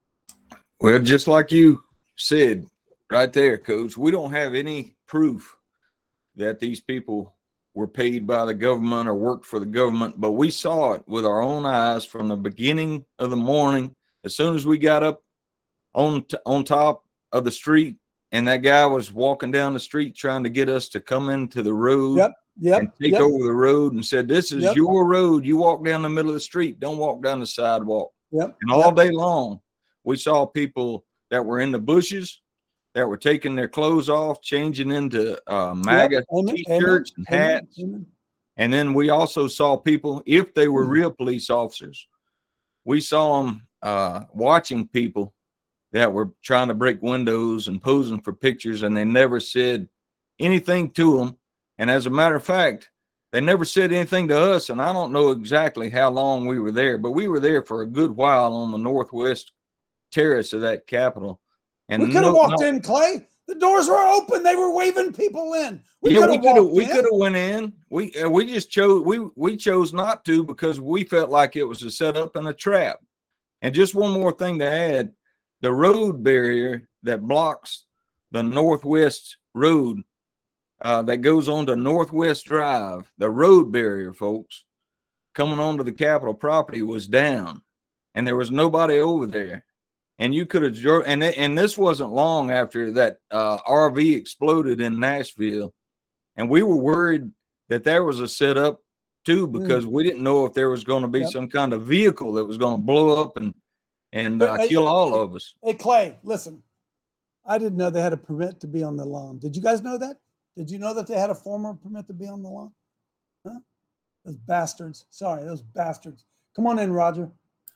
Well, just like you said right there, Coach, we don't have any proof that these people were paid by the government or worked for the government, but we saw it with our own eyes from the beginning of the morning. As soon as we got up on t- on top of the street, and that guy was walking down the street trying to get us to come into the road Yep. Yep. and take yep. over the road, and said, "This is Yep. your road. You walk down the middle of the street. Don't walk down the sidewalk." Yep. And all day long, we saw people that were in the bushes, that were taking their clothes off, changing into uh, MAGA Yep. Amen. t-shirts Amen. and hats. Amen. And then we also saw people, if they were Mm. real police officers, we saw them uh, watching people that were trying to break windows and posing for pictures, and they never said anything to them. And as a matter of fact, they never said anything to us. And I don't know exactly how long we were there, but we were there for a good while on the northwest terrace of that Capitol. And We could have no- walked no- in, Clay. The doors were open. They were waving people in. We yeah, could we have could have walked we in. could have went in. We uh, we just chose we we chose not to because we felt like it was a setup and a trap. And just one more thing to add: the road barrier that blocks the northwest road uh, that goes on to Northwest Drive, the road barrier, folks, coming onto the Capitol property was down, and there was nobody over there. And you could have, and and this wasn't long after that uh, R V exploded in Nashville, and we were worried that there was a setup too because mm. we didn't know if there was going to be yep. some kind of vehicle that was going to blow up and and uh, hey, kill all of us. Hey Clay, listen, I didn't know they had a permit to be on the lawn. Did you guys know that? Did you know that they had a former permit to be on the lawn? Huh? Those bastards. Sorry, those bastards. Come on in, Roger.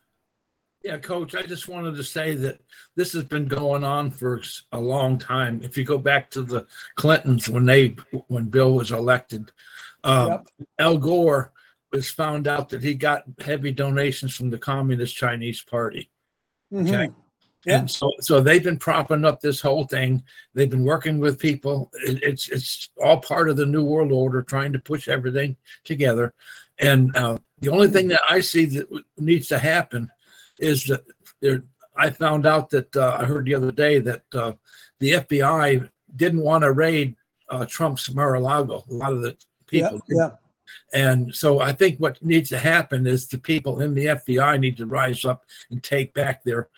Yeah, Coach, I just wanted to say that this has been going on for a long time. If you go back to the Clintons when they when Bill was elected, um, yep. Al Gore was found out that he got heavy donations from the Communist Chinese Party. Mm-hmm. Okay. Yeah. And so, so they've been propping up this whole thing. They've been working with people. It, it's it's all part of the New World Order, trying to push everything together. And uh, the only thing that I see that needs to happen is that there. I found out that uh, I heard the other day that uh, the F B I didn't want to raid uh, Trump's Mar-a-Lago. A lot of the people. Yeah. yeah. And so I think what needs to happen is the people in the F B I need to rise up and take back their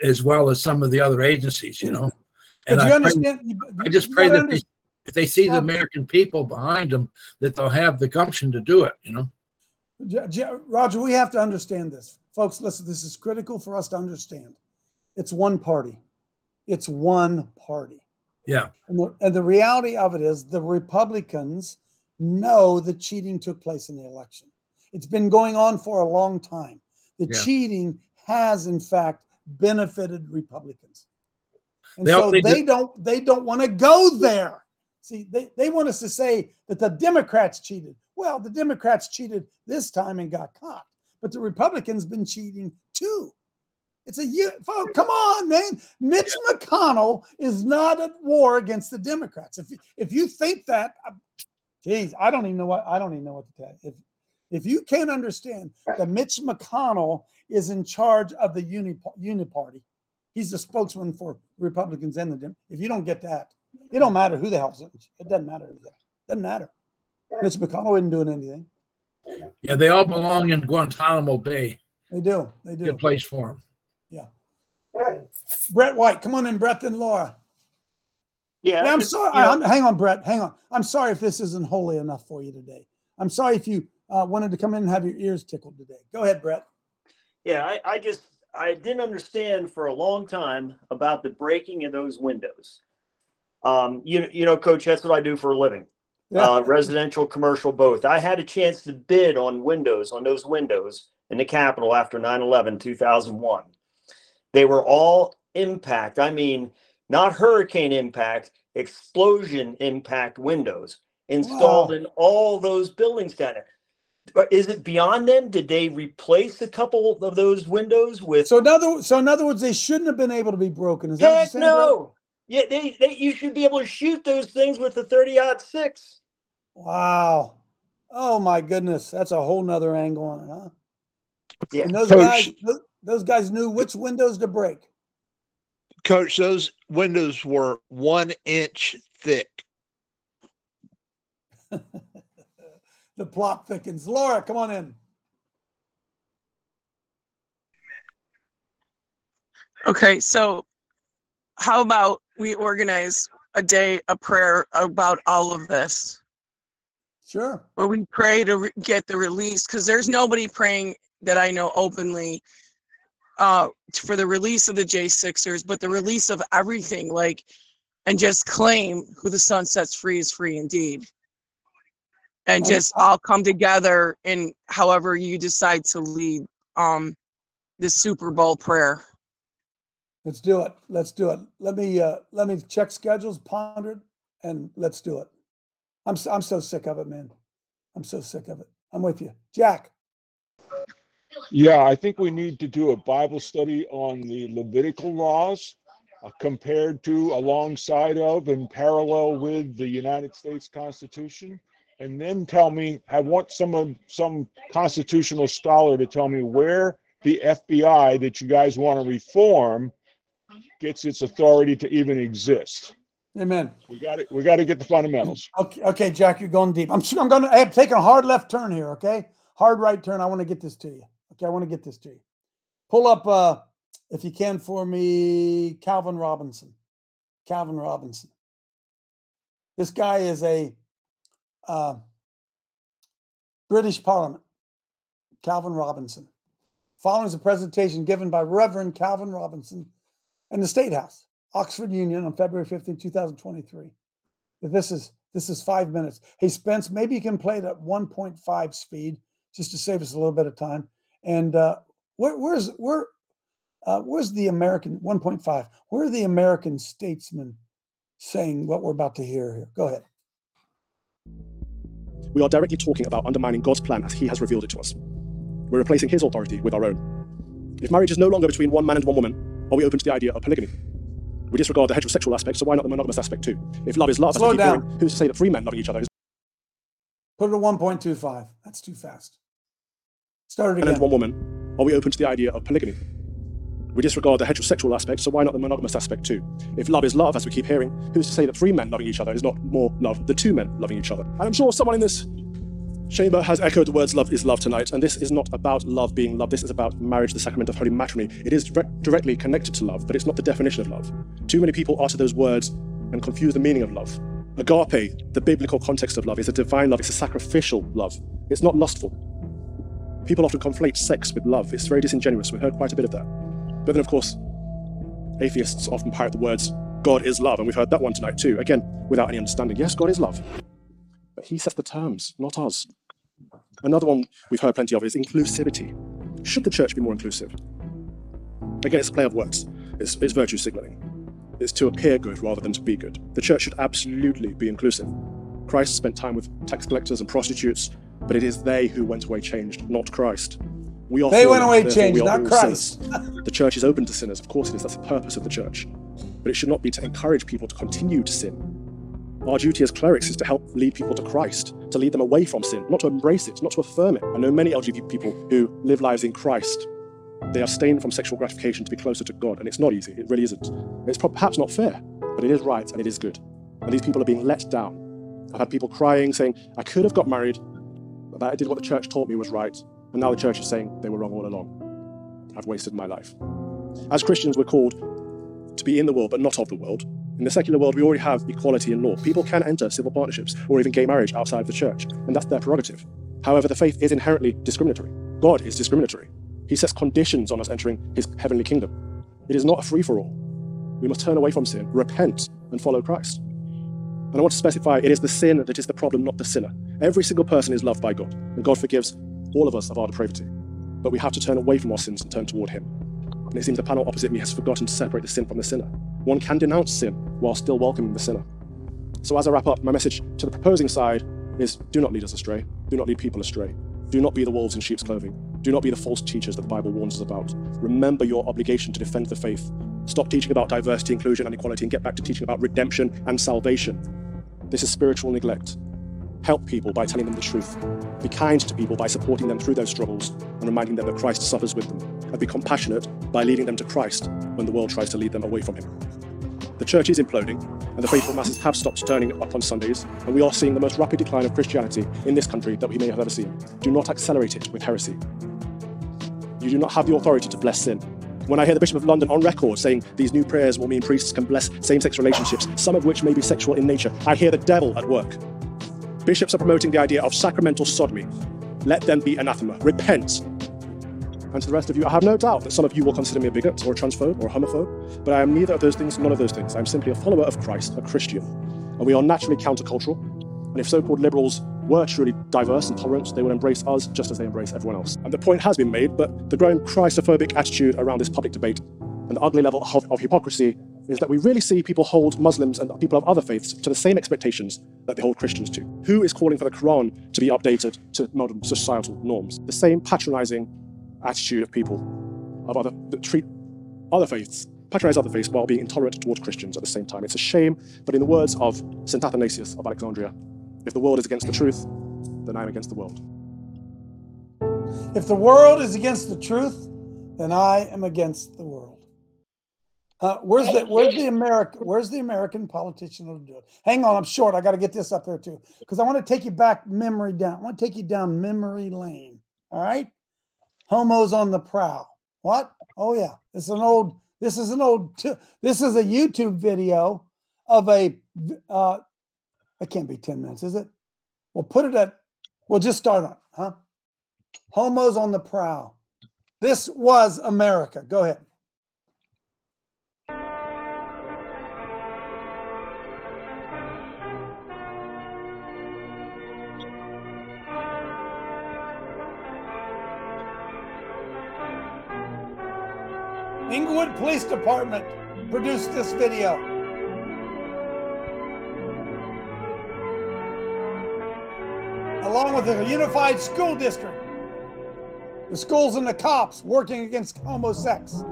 as well as some of the other agencies, you know. But And you I, pray, understand? You, I just you pray gotta that they, understand- if they see the Yeah. American people behind them, that they'll have the gumption to do it, you know. J- J- Roger, we have to understand this. Folks, listen, this is critical for us to understand. It's one party. It's one party. Yeah. And the, and the reality of it is the Republicans know that cheating took place in the election. It's been going on for a long time. The Yeah. cheating has, in fact, benefited Republicans. And They so all- they they just- don't they don't want to go there. See, they, they want us to say that the Democrats cheated. Well, the Democrats cheated this time and got caught, but the Republicans been cheating too. It's a year, folks, come on, man. Mitch McConnell is not at war against the Democrats. If if you think that, geez, I don't even know what I don't even know what to tell you. If if you can't understand that Mitch McConnell is in charge of the uni uni party, he's the spokesman for Republicans and the Dem. If you don't get that, it don't matter who the hell's in. It doesn't matter. It doesn't matter. Mitch McConnell isn't doing anything. Yeah, they all belong in Guantanamo Bay. They do. They do. Good place for them. Yeah. Brett White, come on in, Brett and Laura. Yeah, I'm just, sorry. you know- I'm, hang on, Brett. Hang on. I'm sorry if this isn't holy enough for you today. I'm sorry if you uh, wanted to come in and have your ears tickled today. Go ahead, Brett. Yeah, I, I just I didn't understand for a long time about the breaking of those windows. Um, you you know, Coach, that's what I do for a living. Yeah. Uh, residential, commercial, both. I had a chance to bid on windows on those windows in the Capitol after nine eleven, two thousand one. They were all impact. I mean, not hurricane impact, explosion impact windows installed Wow. in all those buildings down there. But is it beyond them? Did they replace a couple of those windows with? So in other so in other words, they shouldn't have been able to be broken. Is that what you're Heck saying, Brett? no. Yeah, they, they you should be able to shoot those things with the thirty aught six. Wow. Oh my goodness. That's a whole nother angle on it, huh? Yeah. And those Coach- guys those, those guys knew which windows to break. Coach, those windows were one inch thick. The plot thickens. Laura, come on in. Okay, so how about we organize a day of prayer about all of this? Sure. Where we pray to re- get the release, because there's nobody praying that I know openly uh, for the release of the J Sixers, but the release of everything, like, and just claim who the Son sets free is free indeed. And just all come together in however you decide to lead um, this Super Bowl prayer. Let's do it. Let's do it. Let me uh let me check schedules, ponder it, and let's do it. I'm so, I'm so sick of it, man. I'm so sick of it. I'm with you. Jack. Yeah, I think we need to do a Bible study on the Levitical laws uh, compared to, alongside of, and parallel with the United States Constitution. And then tell me, I want some some constitutional scholar to tell me where the F B I that you guys want to reform gets its authority to even exist. Amen. We got it. We got to get the fundamentals. Okay, okay, Jack, you're going deep. I'm I'm going to I have taken a hard left turn here, okay? Hard right turn. I want to get this to you. Okay, I want to get this to you. Pull up uh if you can for me Calvin Robinson. Calvin Robinson. This guy is a uh, British Parliament. Calvin Robinson. Following is a presentation given by Reverend Calvin Robinson in the State House, Oxford Union, on February fifteenth, two thousand twenty-three. This is this is five minutes. Hey, Spence, maybe you can play it at one point five speed just to save us a little bit of time. And uh, where, where's where uh, where's the American one point five? Where are the American statesmen saying what we're about to hear here? Go ahead. We are directly talking about undermining God's plan as he has revealed it to us. We're replacing his authority with our own. If marriage is no longer between one man and one woman, are we open to the idea of polygamy? We disregard the heterosexual aspect, so why not the monogamous aspect too? If love is love, as we Slow keep down. hearing, who's to say that three men loving each other is Put it at one point two five. That's too fast. Start it man and again. one woman? Are we open to the idea of polygamy? We disregard the heterosexual aspect, so why not the monogamous aspect too? If love is love, as we keep hearing, who's to say that three men loving each other is not more love than two men loving each other? And I'm sure someone in this Chamber has echoed the words love is love tonight, and this is not about love being love. This is about marriage, the sacrament of holy matrimony. It is direct, directly connected to love, but it's not the definition of love. Too many people utter those words and confuse the meaning of love. Agape, the biblical context of love, is a divine love. It's a sacrificial love. It's not lustful. People often conflate sex with love. It's very disingenuous. We've heard quite a bit of that. But then, of course, atheists often parrot the words, God is love, and we've heard that one tonight too, again, without any understanding. Yes, God is love, but he sets the terms, not us. Another one we've heard plenty of is inclusivity. Should the church be more inclusive? Again, it's a play of words. It's, it's virtue signaling. It's to appear good rather than to be good. The church should absolutely be inclusive. Christ spent time with tax collectors and prostitutes, but it is they who went away changed, not Christ. We are They went fallen, away therefore changed, we are not all Christ. sinners. The church is open to sinners. Of course it is. That's the purpose of the church. But it should not be to encourage people to continue to sin. Our duty as clerics is to help lead people to Christ, to lead them away from sin, not to embrace it, not to affirm it. I know many L G B T people who live lives in Christ. They abstain from sexual gratification to be closer to God, and it's not easy. It really isn't. It's perhaps not fair, but it is right and it is good. And these people are being let down. I've had people crying, saying, I could have got married, but I did what the church taught me was right, and now the church is saying they were wrong all along. I've wasted my life. As Christians, we're called to be in the world, but not of the world. In the secular world, we already have equality in law. People can enter civil partnerships or even gay marriage outside of the church, and that's their prerogative. However, the faith is inherently discriminatory. God is discriminatory. He sets conditions on us entering his heavenly kingdom. It is not a free-for-all. We must turn away from sin, repent, and follow Christ. And I want to specify, it is the sin that is the problem, not the sinner. Every single person is loved by God, and God forgives all of us of our depravity. But we have to turn away from our sins and turn toward him. And it seems the panel opposite me has forgotten to separate the sin from the sinner. One can denounce sin while still welcoming the sinner. So as I wrap up, my message to the proposing side is do not lead us astray. Do not lead people astray. Do not be the wolves in sheep's clothing. Do not be the false teachers that the Bible warns us about. Remember your obligation to defend the faith. Stop teaching about diversity, inclusion, and equality and get back to teaching about redemption and salvation. This is spiritual neglect. Help people by telling them the truth. Be kind to people by supporting them through those struggles and reminding them that Christ suffers with them. And be compassionate by leading them to Christ when the world tries to lead them away from him. The church is imploding, and the faithful masses have stopped turning up on Sundays, and we are seeing the most rapid decline of Christianity in this country that we may have ever seen. Do not accelerate it with heresy. You do not have the authority to bless sin. When I hear the Bishop of London on record saying these new prayers will mean priests can bless same-sex relationships, some of which may be sexual in nature, I hear the devil at work. Bishops are promoting the idea of sacramental sodomy. Let them be anathema. Repent. And to the rest of you, I have no doubt that some of you will consider me a bigot or a transphobe or a homophobe, but I am neither of those things, none of those things. I'm simply a follower of Christ, a Christian. And we are naturally countercultural. And if so-called liberals were truly diverse and tolerant, they would embrace us just as they embrace everyone else. And the point has been made, but the growing Christophobic attitude around this public debate and the ugly level of, of hypocrisy is that we really see people hold Muslims and people of other faiths to the same expectations that they hold Christians to. Who is calling for the Quran to be updated to modern societal norms? The same patronizing attitude of people of other that treat other faiths, patronize other faiths while being intolerant towards Christians at the same time. It's a shame, but in the words of Saint Athanasius of Alexandria, if the world is against the truth, then I am against the world. If the world is against the truth, then I am against the world. Uh, where's the where's the American where's the American politician who do it? Hang on, I'm short. I got to get this up there too because I want to take you back memory down. I want to take you down memory lane. All right, homos on the prowl. What? Oh yeah, this is an old. This is an old. This is a YouTube video of a. Uh, it can't be ten minutes, is it? We'll put it at. We'll just start on. Huh? Homos on the prowl. This was America. Go ahead. Inglewood Police Department produced this video. Along with the Unified School District. The schools and the cops working against homosex.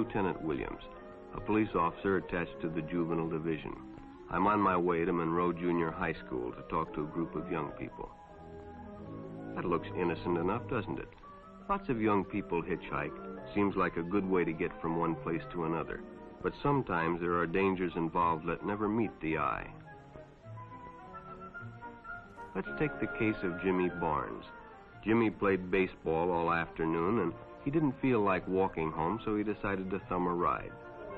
Lieutenant Williams, a police officer attached to the Juvenile Division. I'm on my way to Monroe Junior High School to talk to a group of young people. That looks innocent enough, doesn't it? Lots of young people hitchhike. Seems like a good way to get from one place to another. But sometimes there are dangers involved that never meet the eye. Let's take the case of Jimmy Barnes. Jimmy played baseball all afternoon, and he didn't feel like walking home, so he decided to thumb a ride.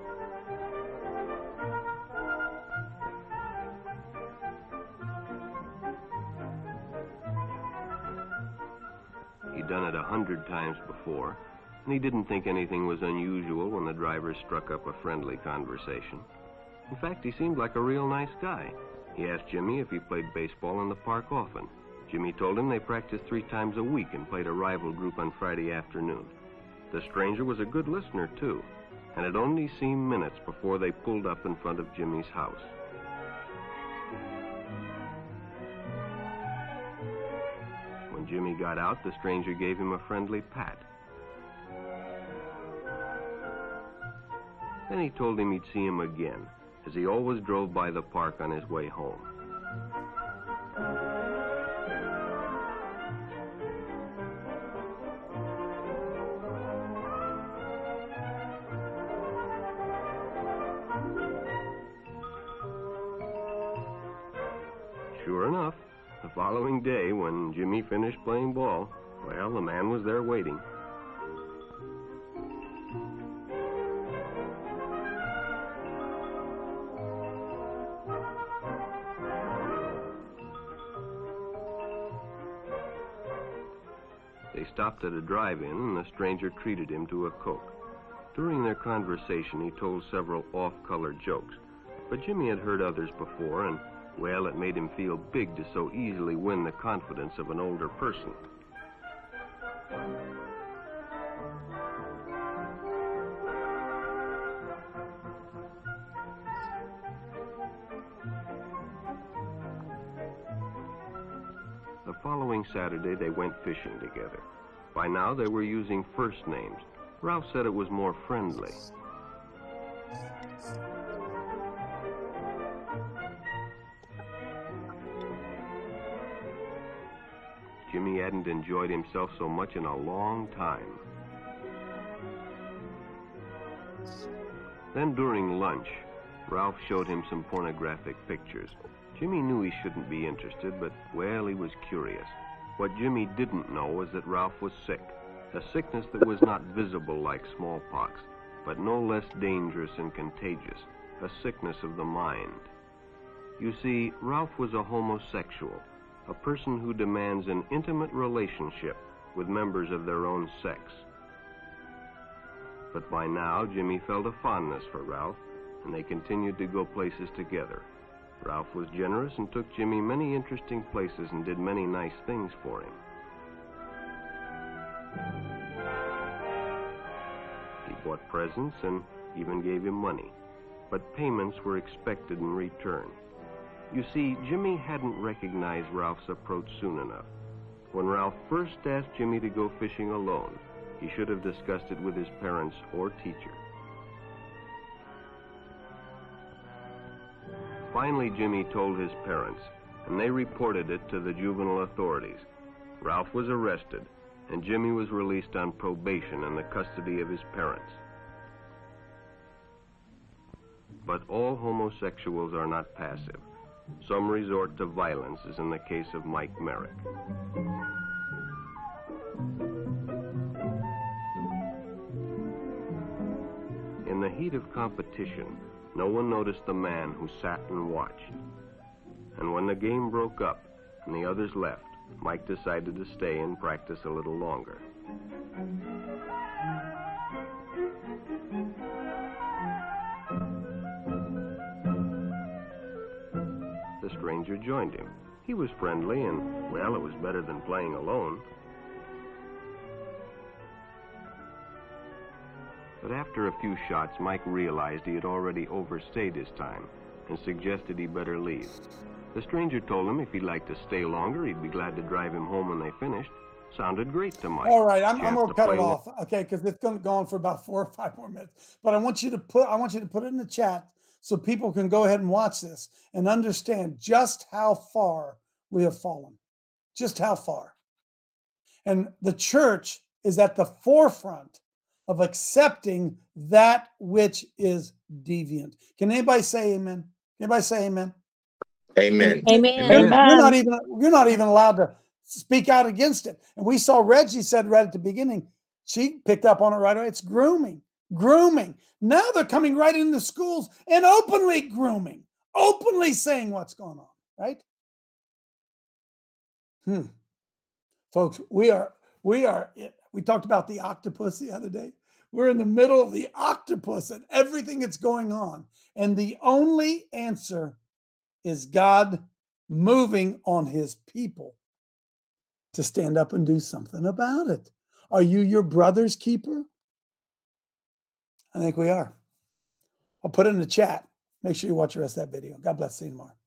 He'd done it a hundred times before, and he didn't think anything was unusual when the driver struck up a friendly conversation. In fact, he seemed like a real nice guy. He asked Jimmy if he played baseball in the park often. Jimmy told him they practiced three times a week and played a rival group on Friday afternoon. The stranger was a good listener, too, and it only seemed minutes before they pulled up in front of Jimmy's house. When Jimmy got out, the stranger gave him a friendly pat. Then he told him he'd see him again, as he always drove by the park on his way home. Sure enough, the following day, when Jimmy finished playing ball, well, the man was there waiting. They stopped at a drive-in, and the stranger treated him to a Coke. During their conversation, he told several off-color jokes, but Jimmy had heard others before, and, well, it made him feel big to so easily win the confidence of an older person. The following Saturday, they went fishing together. By now, they were using first names. Ralph said it was more friendly. Jimmy hadn't enjoyed himself so much in a long time. Then during lunch, Ralph showed him some pornographic pictures. Jimmy knew he shouldn't be interested, but, well, he was curious. What Jimmy didn't know was that Ralph was sick, a sickness that was not visible like smallpox, but no less dangerous and contagious, a sickness of the mind. You see, Ralph was a homosexual, a person who demands an intimate relationship with members of their own sex. But by now, Jimmy felt a fondness for Ralph, and they continued to go places together. Ralph was generous and took Jimmy many interesting places and did many nice things for him. He bought presents and even gave him money, but payments were expected in return. You see, Jimmy hadn't recognized Ralph's approach soon enough. When Ralph first asked Jimmy to go fishing alone, he should have discussed it with his parents or teacher. Finally, Jimmy told his parents, and they reported it to the juvenile authorities. Ralph was arrested, and Jimmy was released on probation in the custody of his parents. But all homosexuals are not passive. Some resort to violence, as in the case of Mike Merrick. In the heat of competition, no one noticed the man who sat and watched. And when the game broke up and the others left, Mike decided to stay and practice a little longer. The stranger joined him. He was friendly and, well, it was better than playing alone. But after a few shots, Mike realized he had already overstayed his time and suggested he better leave. The stranger told him if he'd like to stay longer, he'd be glad to drive him home when they finished. sounded great to Mike. All right, I'm, I'm Chance gonna to cut play it with- off, okay? Because it's gonna go on for about four or five more minutes. But I want you to put I want you to put it in the chat so people can go ahead and watch this and understand just how far we have fallen, just how far. And the church is at the forefront of accepting that which is deviant. Can anybody say amen? Anybody say amen? Amen. Amen. You're, you're not even you're not even allowed to speak out against it. And we saw Reggie said right at the beginning, she picked up on it right away. It's grooming, grooming. Now they're coming right into schools and openly grooming, openly saying what's going on, right? Hmm. Folks, we are we are we talked about the octopus the other day. We're in the middle of the octopus and everything that's going on. And the only answer is God moving on his people to stand up and do something about it. Are you your brother's keeper? I think we are. I'll put it in the chat. Make sure you watch the rest of that video. God bless. See you tomorrow.